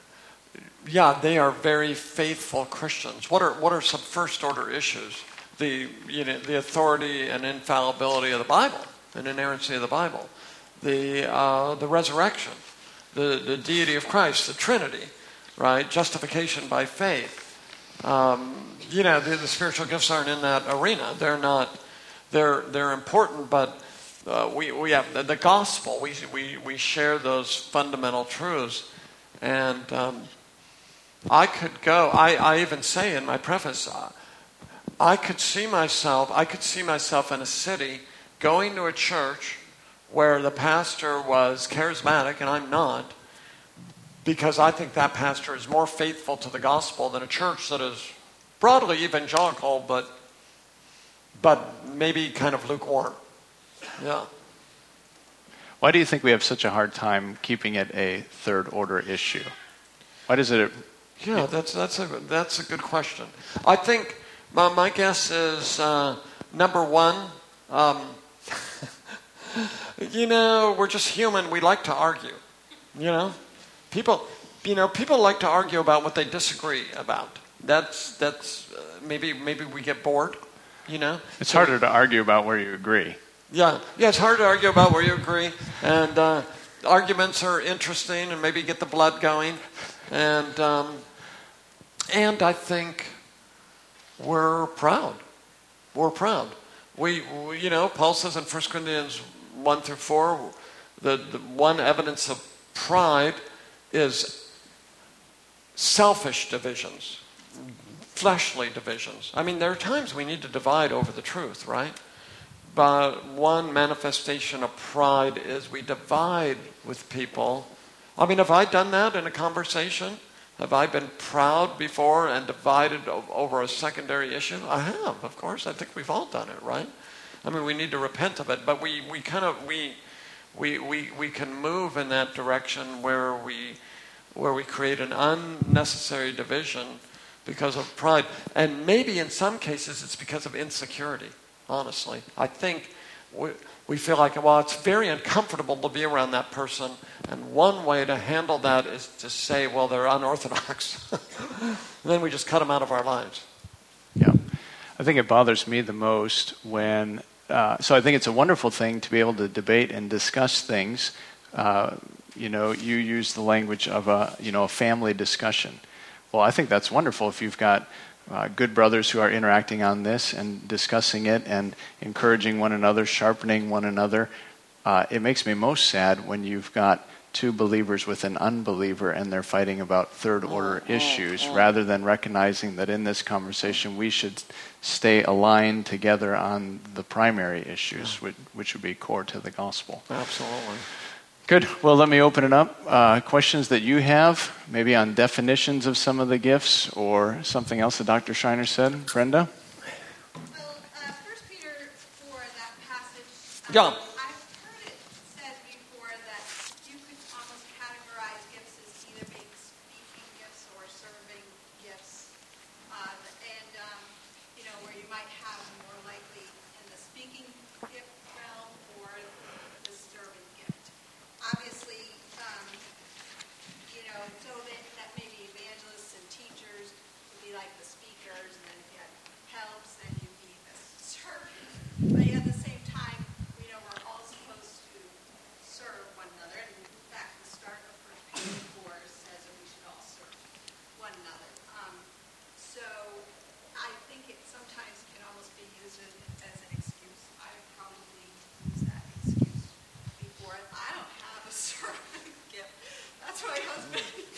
very faithful Christians. What are some first-order issues? The authority and infallibility of the Bible, and inerrancy of the Bible, the resurrection, the deity of Christ, the Trinity, right? Justification by faith. The spiritual gifts aren't in that arena. They're not. They're important, but we have the gospel. We share those fundamental truths, and I could go. I even say in my preface, I could see myself in a city going to a church where the pastor was charismatic and I'm not, because I think that pastor is more faithful to the gospel than a church that is broadly evangelical, but maybe kind of lukewarm. Yeah. Why do you think we have such a hard time keeping it a third-order issue? Why does it? Yeah, that's a good question. I think my guess is number one. We're just human. We like to argue. People like to argue about what they disagree about. That's maybe we get bored. It's harder to argue about where you agree. Yeah, it's hard to argue about where you agree, and arguments are interesting and maybe get the blood going, and I think we're proud. We're proud. We Paul says in 1 Corinthians 1-4, the one evidence of pride is selfish divisions, fleshly divisions. I mean, there are times we need to divide over the truth, right? But one manifestation of pride is we divide with people. I mean, have I done that in a conversation? Have I been proud before and divided over a secondary issue? I have, of course. I think we've all done it, right? I mean, we need to repent of it, but we can move in that direction where we create an unnecessary division because of pride. And maybe in some cases it's because of insecurity, honestly. I think we feel like, well, it's very uncomfortable to be around that person, and one way to handle that is to say, well, they're unorthodox. And then we just cut them out of our lives. Yeah. I think it bothers me the most when... so I think it's a wonderful thing to be able to debate and discuss things. You use the language of a family discussion. Well, I think that's wonderful if you've got good brothers who are interacting on this and discussing it and encouraging one another, sharpening one another. It makes me most sad when you've got two believers with an unbeliever and they're fighting about third-order issues rather than recognizing that in this conversation we should stay aligned together on the primary issues, which would be core to the gospel. Absolutely. Good. Well, let me open it up. Questions that you have, maybe on definitions of some of the gifts or something else that Dr. Schreiner said. Brenda? Well, 1 Peter 4, that passage. Yeah. I've heard it said before that you could almost categorize gifts as either being speaking gifts or serving gifts. Where you might have more likely in the speaking gift realm or the serving gift. Obviously, so that maybe evangelists and teachers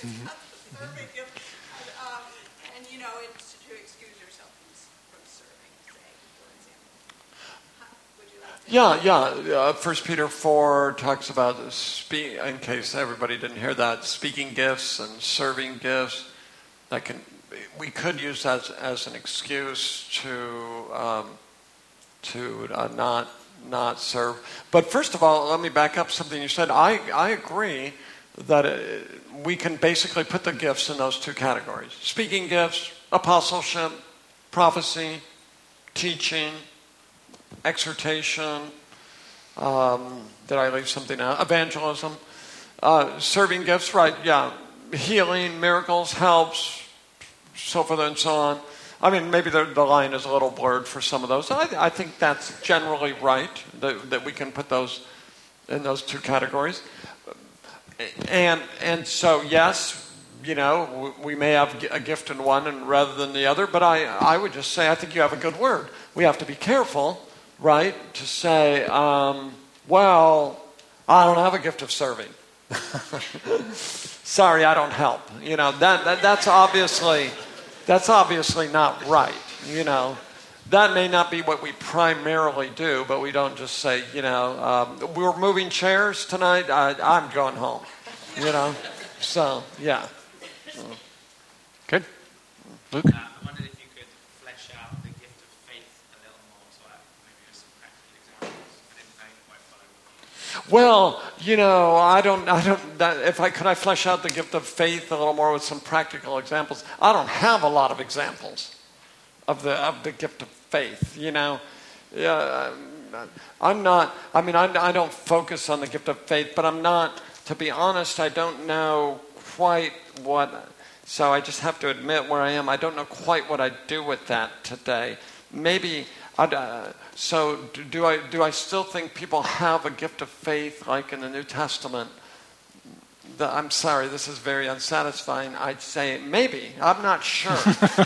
serving gift. And it's to excuse yourself from serving, say, for example. Would you like to? 1 Peter 4 talks about, in case everybody didn't hear that, speaking gifts and serving gifts. We could use that as an excuse to not serve. But first of all, let me back up something you said. I agree that we can basically put the gifts in those two categories. Speaking gifts, apostleship, prophecy, teaching, exhortation. Did I leave something out? Evangelism. Serving gifts, right, yeah. Healing, miracles, helps, so forth and so on. I mean, maybe the line is a little blurred for some of those. I think that's generally right, that we can put those in those two categories. And so, yes, we may have a gift in one and rather than the other, but I would just say I think you have a good word. We have to be careful, right, to say, well, I don't have a gift of serving. Sorry, I don't help. That's obviously not right. That may not be what we primarily do, but we don't just say, we're moving chairs tonight. I'm going home. So yeah. Good, Luke. I wondered if you could flesh out the gift of faith a little more, so maybe with some practical examples. I didn't quite follow. Well, could I flesh out the gift of faith a little more with some practical examples? I don't have a lot of examples of the gift of faith. I'm not. I mean, I don't focus on the gift of faith, but I'm not. To be honest, I don't know quite what. So I just have to admit where I am. I don't know quite what I do with that today. Maybe. So do I still think people have a gift of faith like in the New Testament? I'm sorry, this is very unsatisfying. I'd say maybe. I'm not sure.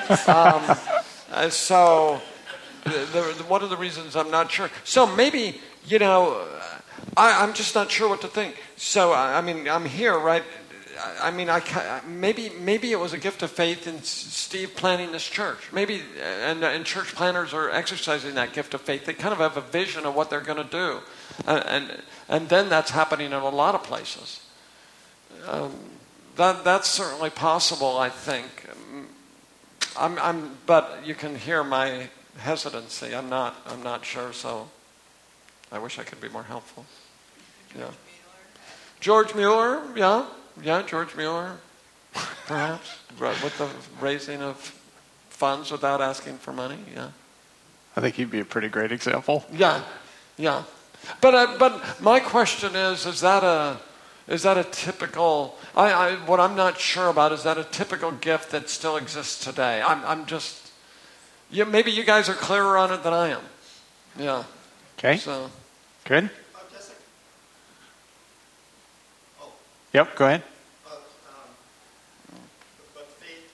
So one of the reasons I'm not sure. So maybe, I'm just not sure what to think. So, I'm here, right? Maybe it was a gift of faith in Steve planning this church. Maybe, and church planners are exercising that gift of faith. They kind of have a vision of what they're going to do, and then that's happening in a lot of places. That's certainly possible, I think. But you can hear my hesitancy. I'm not sure. So, I wish I could be more helpful. Yeah, George Mueller. Yeah, George Mueller, perhaps, with the raising of funds without asking for money, yeah. I think he'd be a pretty great example. Yeah. But my question is that a typical, what I'm not sure about, is that a typical gift that still exists today? I'm just, maybe you guys are clearer on it than I am. Yeah. Okay. So. Good. Yep, go ahead. But faith,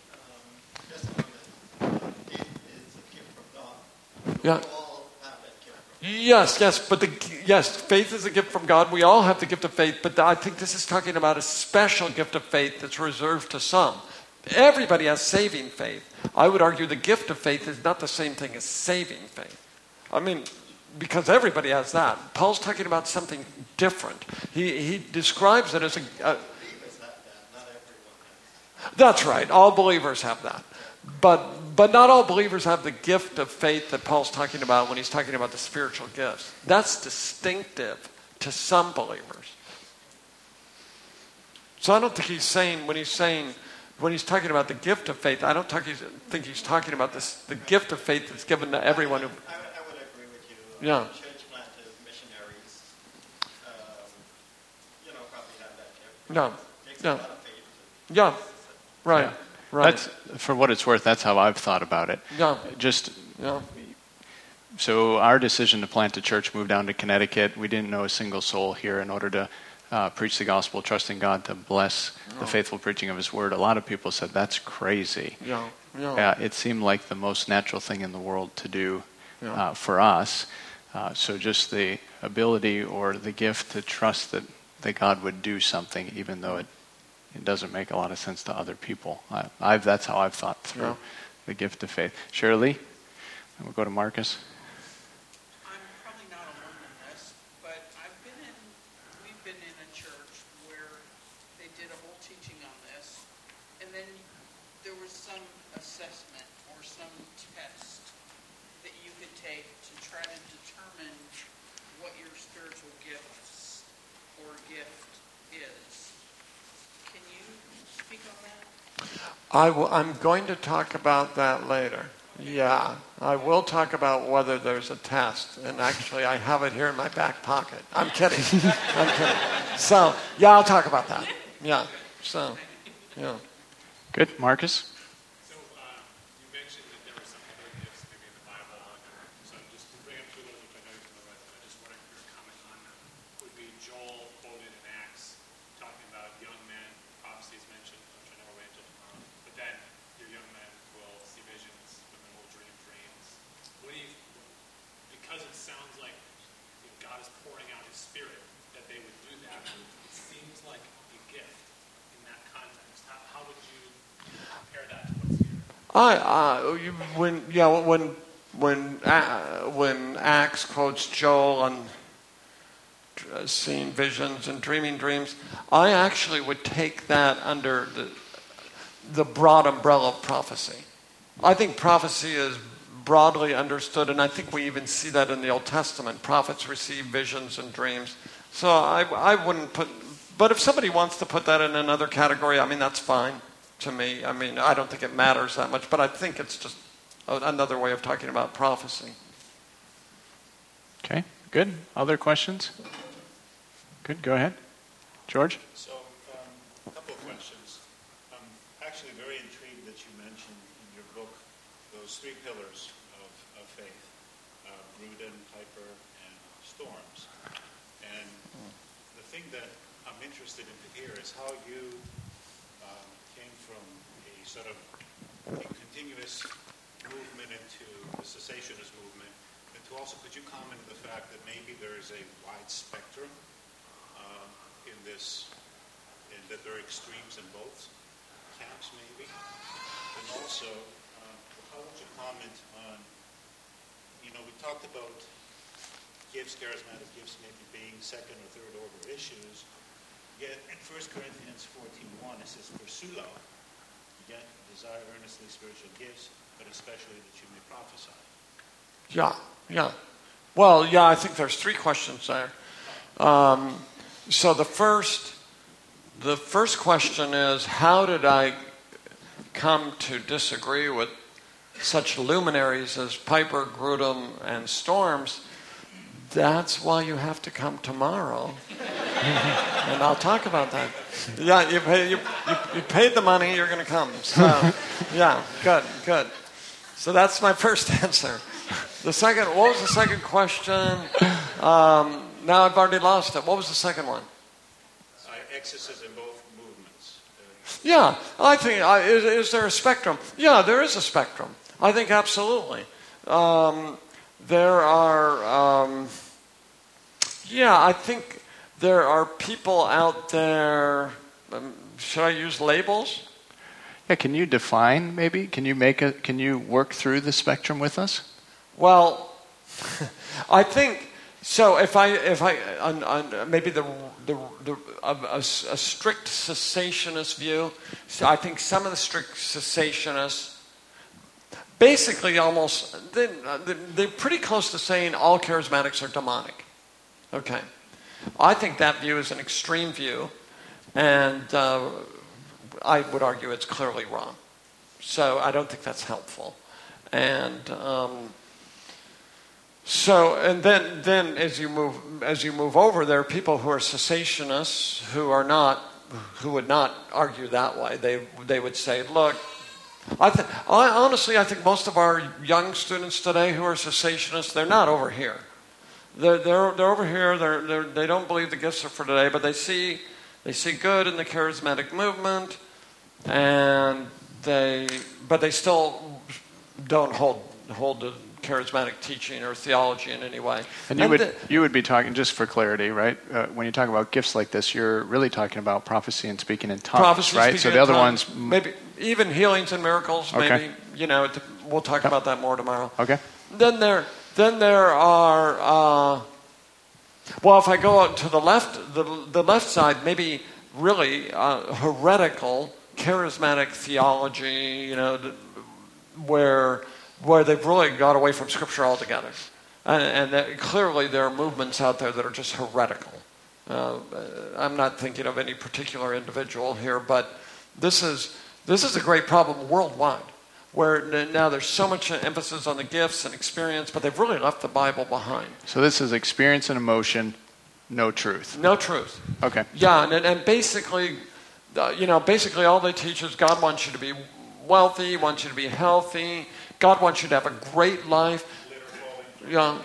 faith is a gift from God. Yeah. We all have that gift. Yes, faith is a gift from God. We all have the gift of faith, but I think this is talking about a special gift of faith that's reserved to some. Everybody has saving faith. I would argue the gift of faith is not the same thing as saving faith. Because everybody has that. Paul's talking about something different. He describes it as Believers have that, not everyone has. That's right. All believers have that. But not all believers have the gift of faith that Paul's talking about when he's talking about the spiritual gifts. That's distinctive to some believers. So I don't think he's saying, when he's talking about the gift of faith, I don't think he's talking about the gift of faith that's given to everyone who... I would agree with you. Yeah. Church planters, missionaries, probably have that gift. No. It takes a lot of faith. Yeah. Right. Yeah. Right. That's, for what it's worth, that's how I've thought about it. Yeah. So our decision to plant a church, move down to Connecticut, we didn't know a single soul here. In order to preach the gospel, trusting God to bless the faithful preaching of His word, a lot of people said, that's crazy. It seemed like the most natural thing in the world to do for us. So just the ability or the gift to trust that God would do something, even though it doesn't make a lot of sense to other people. That's how I've thought through the gift of faith. Shirley, and we'll go to Marcus. I'm probably not alone in this, but we've been in a church where they did a whole teaching on this, and then there was some assessment or some test that you could take to try to determine what your spiritual gifts or gift is. Can you speak on that? I'm going to talk about that later. Yeah, I will talk about whether there's a test. And actually, I have it here in my back pocket. I'm kidding. I'm kidding. So, yeah, I'll talk about that. Yeah. So, yeah. Good. Marcus? So you mentioned that there were some other gifts maybe in the Bible. So just to bring up two of those, which I know you're familiar with, I just wondering if your comment on them would be Joel quoted in Acts talking about young men, prophecies mentioned, which I know we'll wait until tomorrow. But then your young men will see visions, women will dream dreams. What do you, because it sounds like God is pouring out His Spirit, that they would do that, it seems like a gift in that context. How would you compare that to what's here? When Acts quotes Joel on seeing visions and dreaming dreams, I actually would take that under the broad umbrella of prophecy. I think prophecy is broadly understood, and I think we even see that in the Old Testament. Prophets receive visions and dreams. So I wouldn't put, but if somebody wants to put that in another category, I mean, that's fine to me. I mean, I don't think it matters that much, but I think it's just another way of talking about prophecy. Okay, good. Other questions? Good, go ahead. George? So, a couple of questions. I'm actually very intrigued that you mentioned in your book those three pillars of faith, Grudem, Piper, and Storms. And the thing that I'm interested in to hear is how you came from a sort of a continuous movement into the cessationist movement, and to also, could you comment on the fact that maybe there is a wide spectrum in this, and that there are extremes in both camps maybe? And also, how would you comment on, we talked about gifts, charismatic gifts maybe being second or third order issues, yet in 1 Corinthians 14:1 it says, pursue love, yet desire earnestly spiritual gifts, but especially that you may prophesy. Yeah. Well, yeah, I think there's three questions there. So the first question is, how did I come to disagree with such luminaries as Piper, Grudem, and Storms? That's why you have to come tomorrow, and I'll talk about that. Yeah, you paid the money, you're going to come. So, yeah, good. So that's my first answer. What was the second question? Now I've already lost it. What was the second one? Excesses in both movements. Yeah, I think, is there a spectrum? Yeah, there is a spectrum. I think absolutely. There are, I think there are people out there, should I use labels? Yeah, can you define maybe? Can you work through the spectrum with us? Well, I think so. If I maybe a strict cessationist view, so I think some of the strict cessationists basically almost they're pretty close to saying all charismatics are demonic. Okay, I think that view is an extreme view, and I would argue it's clearly wrong. So I don't think that's helpful, and. And then as you move over, there are people who are cessationists who would not argue that way. They would say, look, honestly I think most of our young students today who are cessationists, they're not over here. They're over here. They don't believe the gifts are for today, but they see good in the charismatic movement, but they still don't hold the charismatic teaching or theology in any way. And you would be talking, just for clarity, right? When you talk about gifts like this, you're really talking about prophecy and speaking in tongues, prophecy, right? So the other tongues, ones, maybe even healings and miracles. Okay. Maybe we'll talk about that more tomorrow. okay. Then there are. Well, if I go out to the left, the left side, maybe really heretical, charismatic theology, where they've really got away from Scripture altogether. And clearly there are movements out there that are just heretical. I'm not thinking of any particular individual here, but this is a great problem worldwide, where now there's so much emphasis on the gifts and experience, but they've really left the Bible behind. So this is experience and emotion, no truth. No truth. Okay. Yeah, and basically, basically all they teach is God wants you to be wealthy, wants you to be healthy, God wants you to have a great life. Yeah.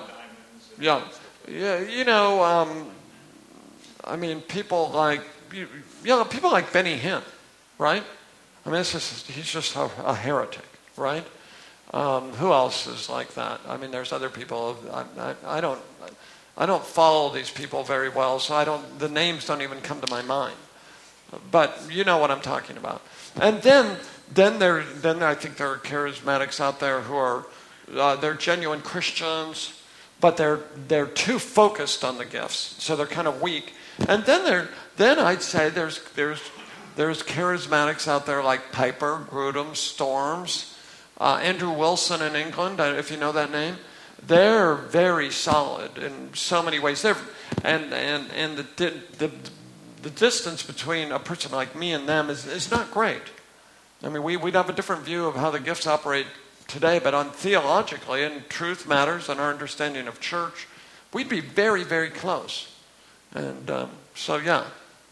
I mean, people like Benny Hinn, right? I mean, he's just a heretic, right? Who else is like that? I mean, there's other people. I don't follow these people very well, so the names don't even come to my mind. But you know what I'm talking about. And then I think there are charismatics out there who are they're genuine Christians, but they're too focused on the gifts, so they're kind of weak. And then I'd say there's charismatics out there like Piper, Grudem, Storms, Andrew Wilson in England, if you know that name. They're very solid in so many ways. And the distance between a person like me and them is not great. I mean, we'd have a different view of how the gifts operate today, but on theologically and truth matters and our understanding of church, we'd be very, very close. And so, yeah.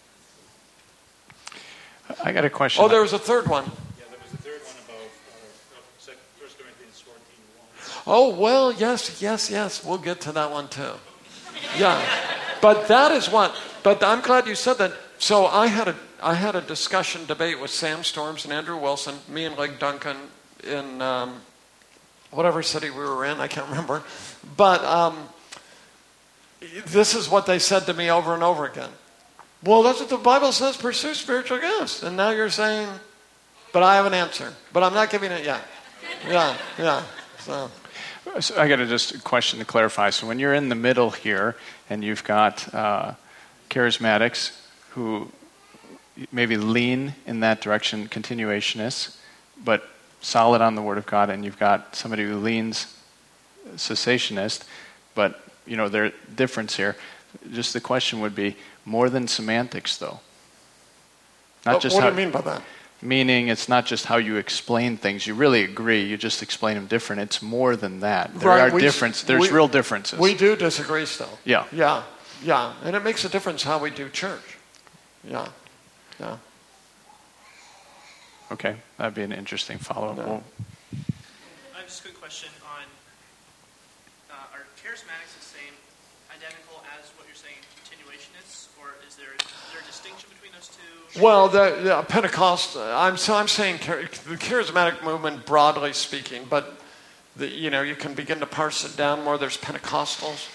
I got a question. Oh, there was a third one. Yeah, there was a third one about 1 Corinthians 14:1. Oh, well, yes. We'll get to that one too. Yeah. But that is what. But I'm glad you said that. So I had a debate with Sam Storms and Andrew Wilson, me and Leg Duncan in whatever city we were in, I can't remember. But this is what they said to me over and over again. Well, that's what the Bible says, pursue spiritual gifts. And now you're saying, but I have an answer. But I'm not giving it yet. Yeah. So I got just a question to clarify. So when you're in the middle here and you've got charismatics who maybe lean in that direction, continuationists, but solid on the Word of God, and you've got somebody who leans cessationist, but their difference here. Just the question would be more than semantics, though. Not just what do you mean by that? Meaning it's not just how you explain things. You really agree. You just explain them different. It's more than that. There are differences. There's real differences. We do disagree still. Yeah. And it makes a difference how we do church. Yeah. Okay, that'd be an interesting follow-up. No. Well, I have just a quick question on, are charismatics the same, identical as what you're saying, continuationists, or is there a distinction between those two? Well, the Pentecost, I'm saying the charismatic movement, broadly speaking, but you can begin to parse it down more. There's Pentecostals.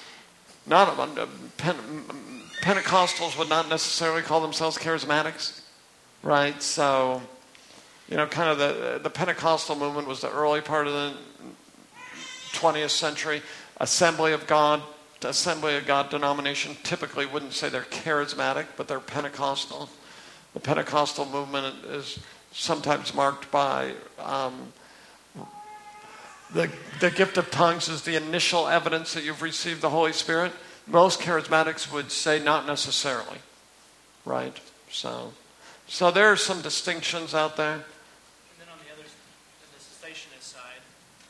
Pentecostals would not necessarily call themselves charismatics, right? So, kind of the Pentecostal movement was the early part of the 20th century. Assembly of God denomination typically wouldn't say they're charismatic, but they're Pentecostal. The Pentecostal movement is sometimes marked by the gift of tongues is the initial evidence that you've received the Holy Spirit. Most charismatics would say not necessarily, right? So there are some distinctions out there. And then on the cessationist side,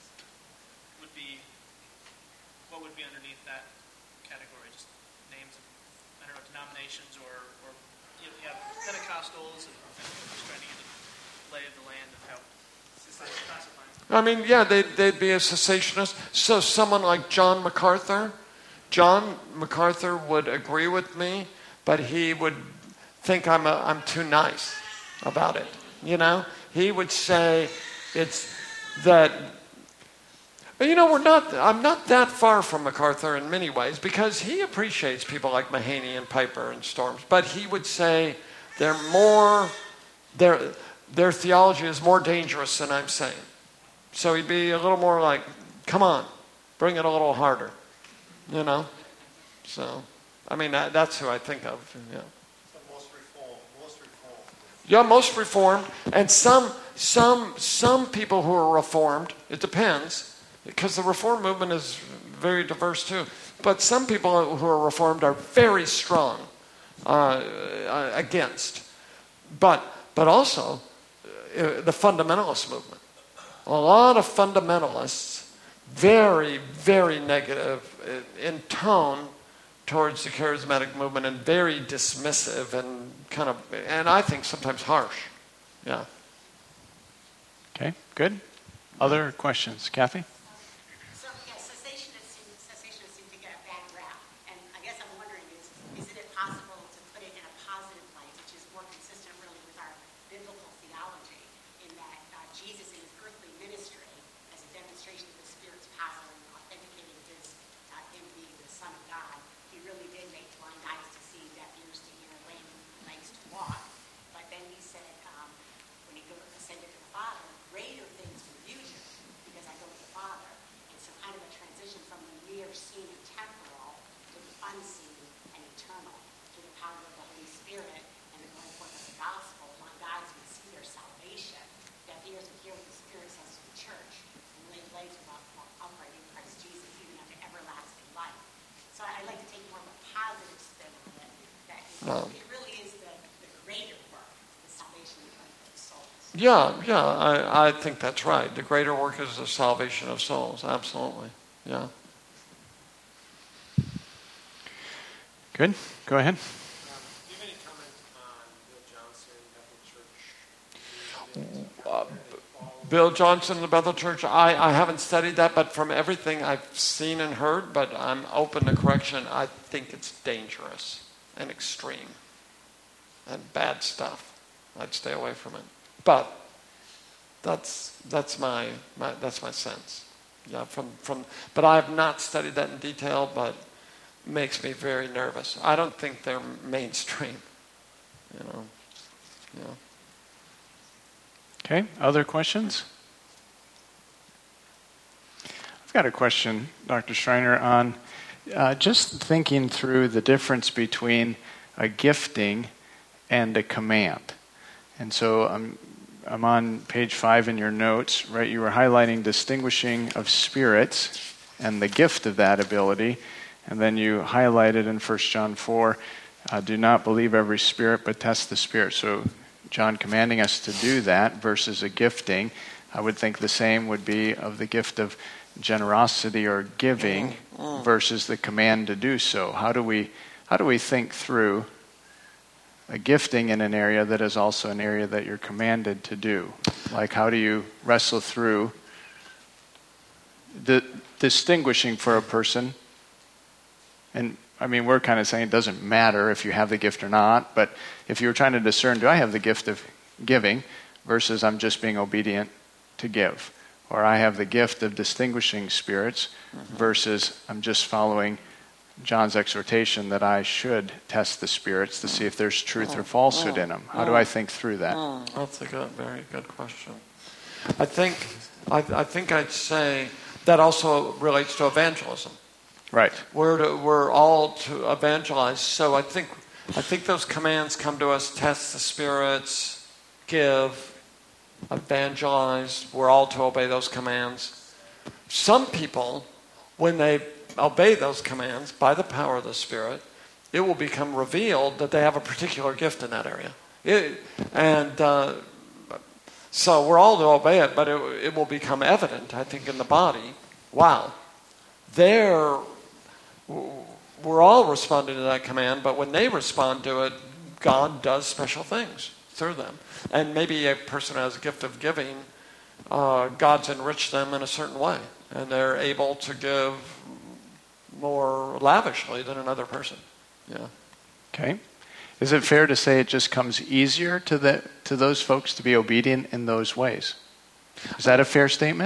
what would be underneath that category? Just names of, denominations or you have Pentecostals, and just trying to get the lay of the land of how it's classifying. I mean, yeah, they'd be a cessationist. So someone like John MacArthur would agree with me, but he would think I'm too nice about it. He would say it's that I'm not that far from MacArthur in many ways because he appreciates people like Mahaney and Piper and Storms, but he would say their theology is more dangerous than I'm saying. So he'd be a little more like, come on, bring it a little harder, So, that's who I think of, yeah. So most reformed. Yeah, most reformed, and some people who are reformed, it depends, because the reform movement is very diverse too, but some people who are reformed are very strong against. But also, the fundamentalist movement. A lot of fundamentalists, very, very negative in tone towards the charismatic movement and very dismissive and I think sometimes harsh. Yeah. Okay, good. Other questions? Kathy? So, cessationists seem to get a bad rap. And I guess I'm wondering isn't it possible to put it in a positive light, which is more consistent really with our biblical theology, in that Jesus in his earthly ministry, as a demonstration of the Spirit's power and authenticating him being the Son of God, he really did make blind eyes to see, deaf ears to hear, lame legs to walk. But then he said, when he ascended to the Father, greater things will you do, because I go to the Father. And so kind of a transition from the mere seen and temporal to the unseen and eternal, to the power of the Holy Spirit and the going forth of the gospel. Blind eyes would see their salvation, deaf ears would hear what the Spirit says to the church, and lame legs would walk upright in Christ Jesus, even unto everlasting life. So I like to take more of a positive spin on it, that it really is the greater work, the salvation of the souls. Yeah, I think that's right. The greater work is the salvation of souls. Absolutely. Yeah. Good. Go ahead. Do you have any comments on Bill Johnson, Bethel Church? Bill Johnson and the Bethel Church, I haven't studied that, but from everything I've seen and heard, but I'm open to correction, I think it's dangerous and extreme and bad stuff. I'd stay away from it. But that's my sense. Yeah, but I have not studied that in detail, but it makes me very nervous. I don't think they're mainstream. Yeah. Okay, other questions? I've got a question, Dr. Schreiner, on just thinking through the difference between a gifting and a command. And so I'm on page 5 in your notes, right? You were highlighting distinguishing of spirits and the gift of that ability. And then you highlighted in 1 John 4, do not believe every spirit, but test the spirit. So John commanding us to do that versus a gifting. I would think the same would be of the gift of generosity or giving versus the command to do so. How do we think through a gifting in an area that is also an area that you're commanded to do? Like, how do you wrestle through the distinguishing for a person? And we're kind of saying it doesn't matter if you have the gift or not, but if you were trying to discern, do I have the gift of giving versus I'm just being obedient to give? Or I have the gift of distinguishing spirits versus I'm just following John's exhortation that I should test the spirits to see if there's truth or falsehood in them. How do I think through that? That's a very good question. I think I'd say that also relates to evangelism. Right. We're all to evangelize. So I think those commands come to us: test the spirits, give, evangelize. We're all to obey those commands. Some people, when they obey those commands by the power of the Spirit, it will become revealed that they have a particular gift in that area. So we're all to obey it, but it will become evident, I think, in the body. Wow. We're all responding to that command, but when they respond to it, God does special things through them. And maybe a person who has a gift of giving, God's enriched them in a certain way, and they're able to give more lavishly than another person. Yeah. Okay. Is it fair to say it just comes easier to those folks to be obedient in those ways? Is that a fair statement?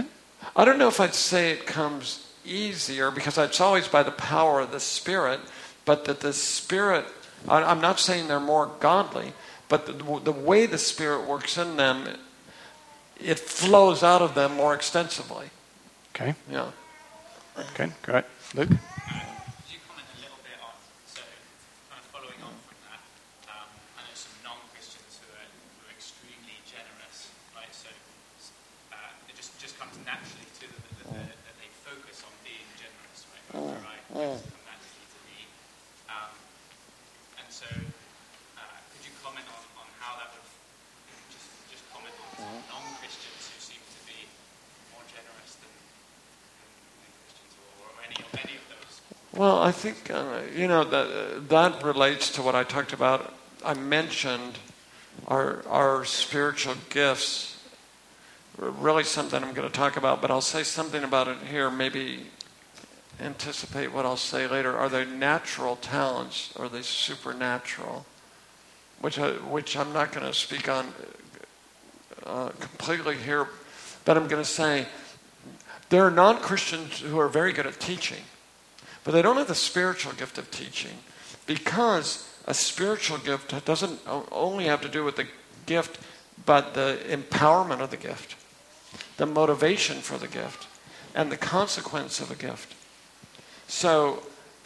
I don't know if I'd say it comes easier, because it's always by the power of the Spirit, but that the Spirit, I'm not saying they're more godly, but the way the Spirit works in them, it flows out of them more extensively. Okay. Yeah. Okay, great. Luke? Could you comment a little bit on, so kind of following on from that, I know some non-Christians who are extremely generous, right? So it just comes naturally to them that they focus on being generous, right? Right? It's come naturally to me. And so could you comment on how that would, just comment on some non-Christians who seem to be more generous than Christians, or any of those? Well, I think, that relates to what I talked about. I mentioned our spiritual gifts, really something I'm going to talk about, but I'll say something about it here, maybe anticipate what I'll say later. Are they natural talents, or are they supernatural? Which I'm not going to speak on completely here, but I'm going to say there are non-Christians who are very good at teaching, but they don't have the spiritual gift of teaching, because a spiritual gift doesn't only have to do with the gift, but the empowerment of the gift, the motivation for the gift, and the consequence of a gift. So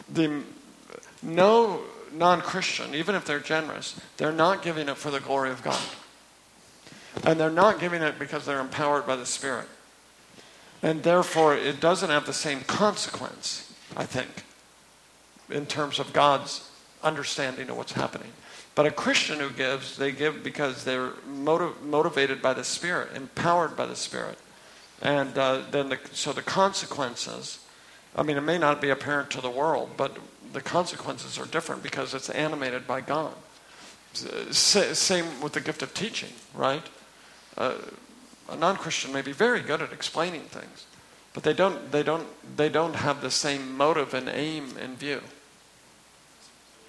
no non-Christian, even if they're generous, they're not giving it for the glory of God. And they're not giving it because they're empowered by the Spirit. And therefore, it doesn't have the same consequence, I think, in terms of God's understanding of what's happening. But a Christian who gives, they give because they're motivated by the Spirit, empowered by the Spirit. And so the consequences, I mean, it may not be apparent to the world, but the consequences are different because it's animated by God. Same with the gift of teaching, right? A non-Christian may be very good at explaining things, but they don't have the same motive and aim in view. So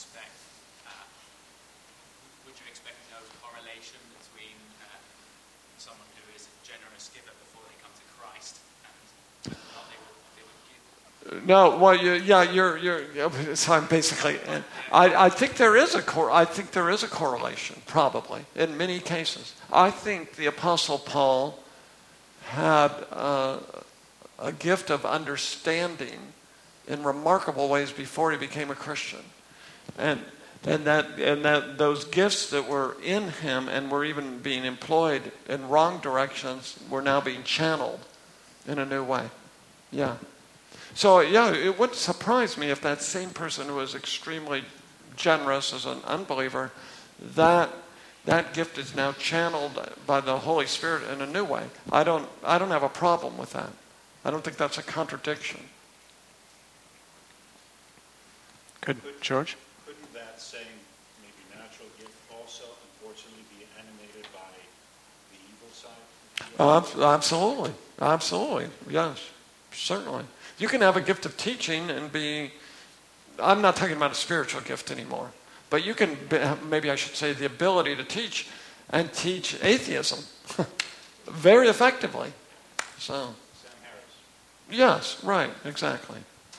would you expect no correlation between someone who is a generous giver before they come to Christ and what they would give? No, well, you're. So I'm basically. I think there is a correlation, probably in many cases. I think the Apostle Paul had a gift of understanding in remarkable ways before he became a Christian, and that those gifts that were in him and were even being employed in wrong directions were now being channeled in a new way. Yeah. So, it wouldn't surprise me if that same person who was extremely generous as an unbeliever, that gift is now channeled by the Holy Spirit in a new way. I don't have a problem with that. I don't think that's a contradiction. Good. George? Couldn't that same maybe natural gift also unfortunately be animated by the evil side? Absolutely. Yes, certainly. You can have a gift of teaching and be, I'm not talking about a spiritual gift anymore, but you can, maybe I should say, the ability to teach and teach atheism very effectively. So, Sam Harris. Yes, right, exactly.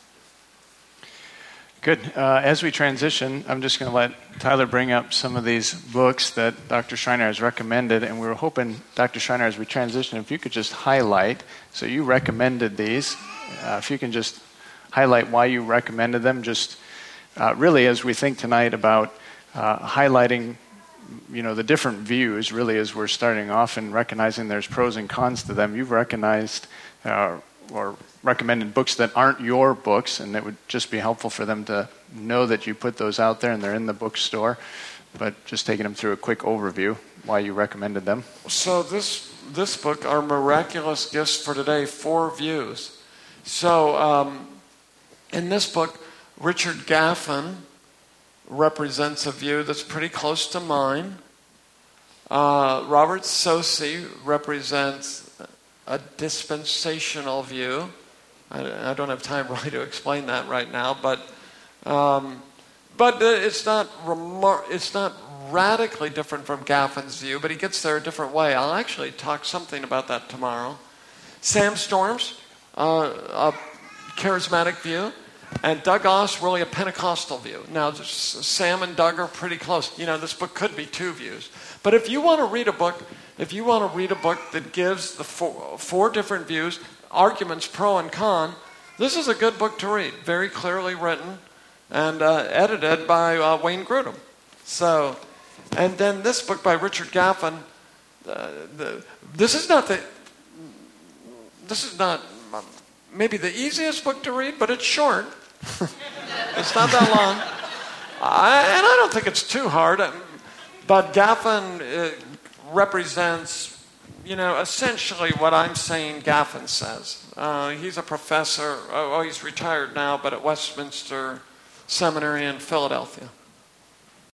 Good. As we transition, I'm just going to let Tyler bring up some of these books that Dr. Schreiner has recommended, and we were hoping, Dr. Schreiner, as we transition, if you could just highlight, so you recommended these, if you can just highlight why you recommended them, just really as we think tonight about highlighting, the different views, really as we're starting off and recognizing there's pros and cons to them. You've recognized or recommended books that aren't your books, and it would just be helpful for them to know that you put those out there and they're in the bookstore, but just taking them through a quick overview, why you recommended them. So this book, Our Miraculous Gifts for Today, 4 Views. So in this book, Richard Gaffin represents a view that's pretty close to mine. Robert Saucy represents a dispensational view. I don't have time really to explain that right now, but it's not radically different from Gaffin's view, but he gets there a different way. I'll actually talk something about that tomorrow. Sam Storms, a charismatic view, and Doug Oss, really a Pentecostal view. Now, Sam and Doug are pretty close. This book could be two views. But if you want to read a book that gives the four different views, arguments pro and con, this is a good book to read. Very clearly written and edited by Wayne Grudem. So, and then this book by Richard Gaffin. This is not maybe the easiest book to read, but it's short. It's not that long. And I don't think it's too hard. But Gaffin represents, essentially what I'm saying Gaffin says. He's a professor. He's retired now, but at Westminster Seminary in Philadelphia.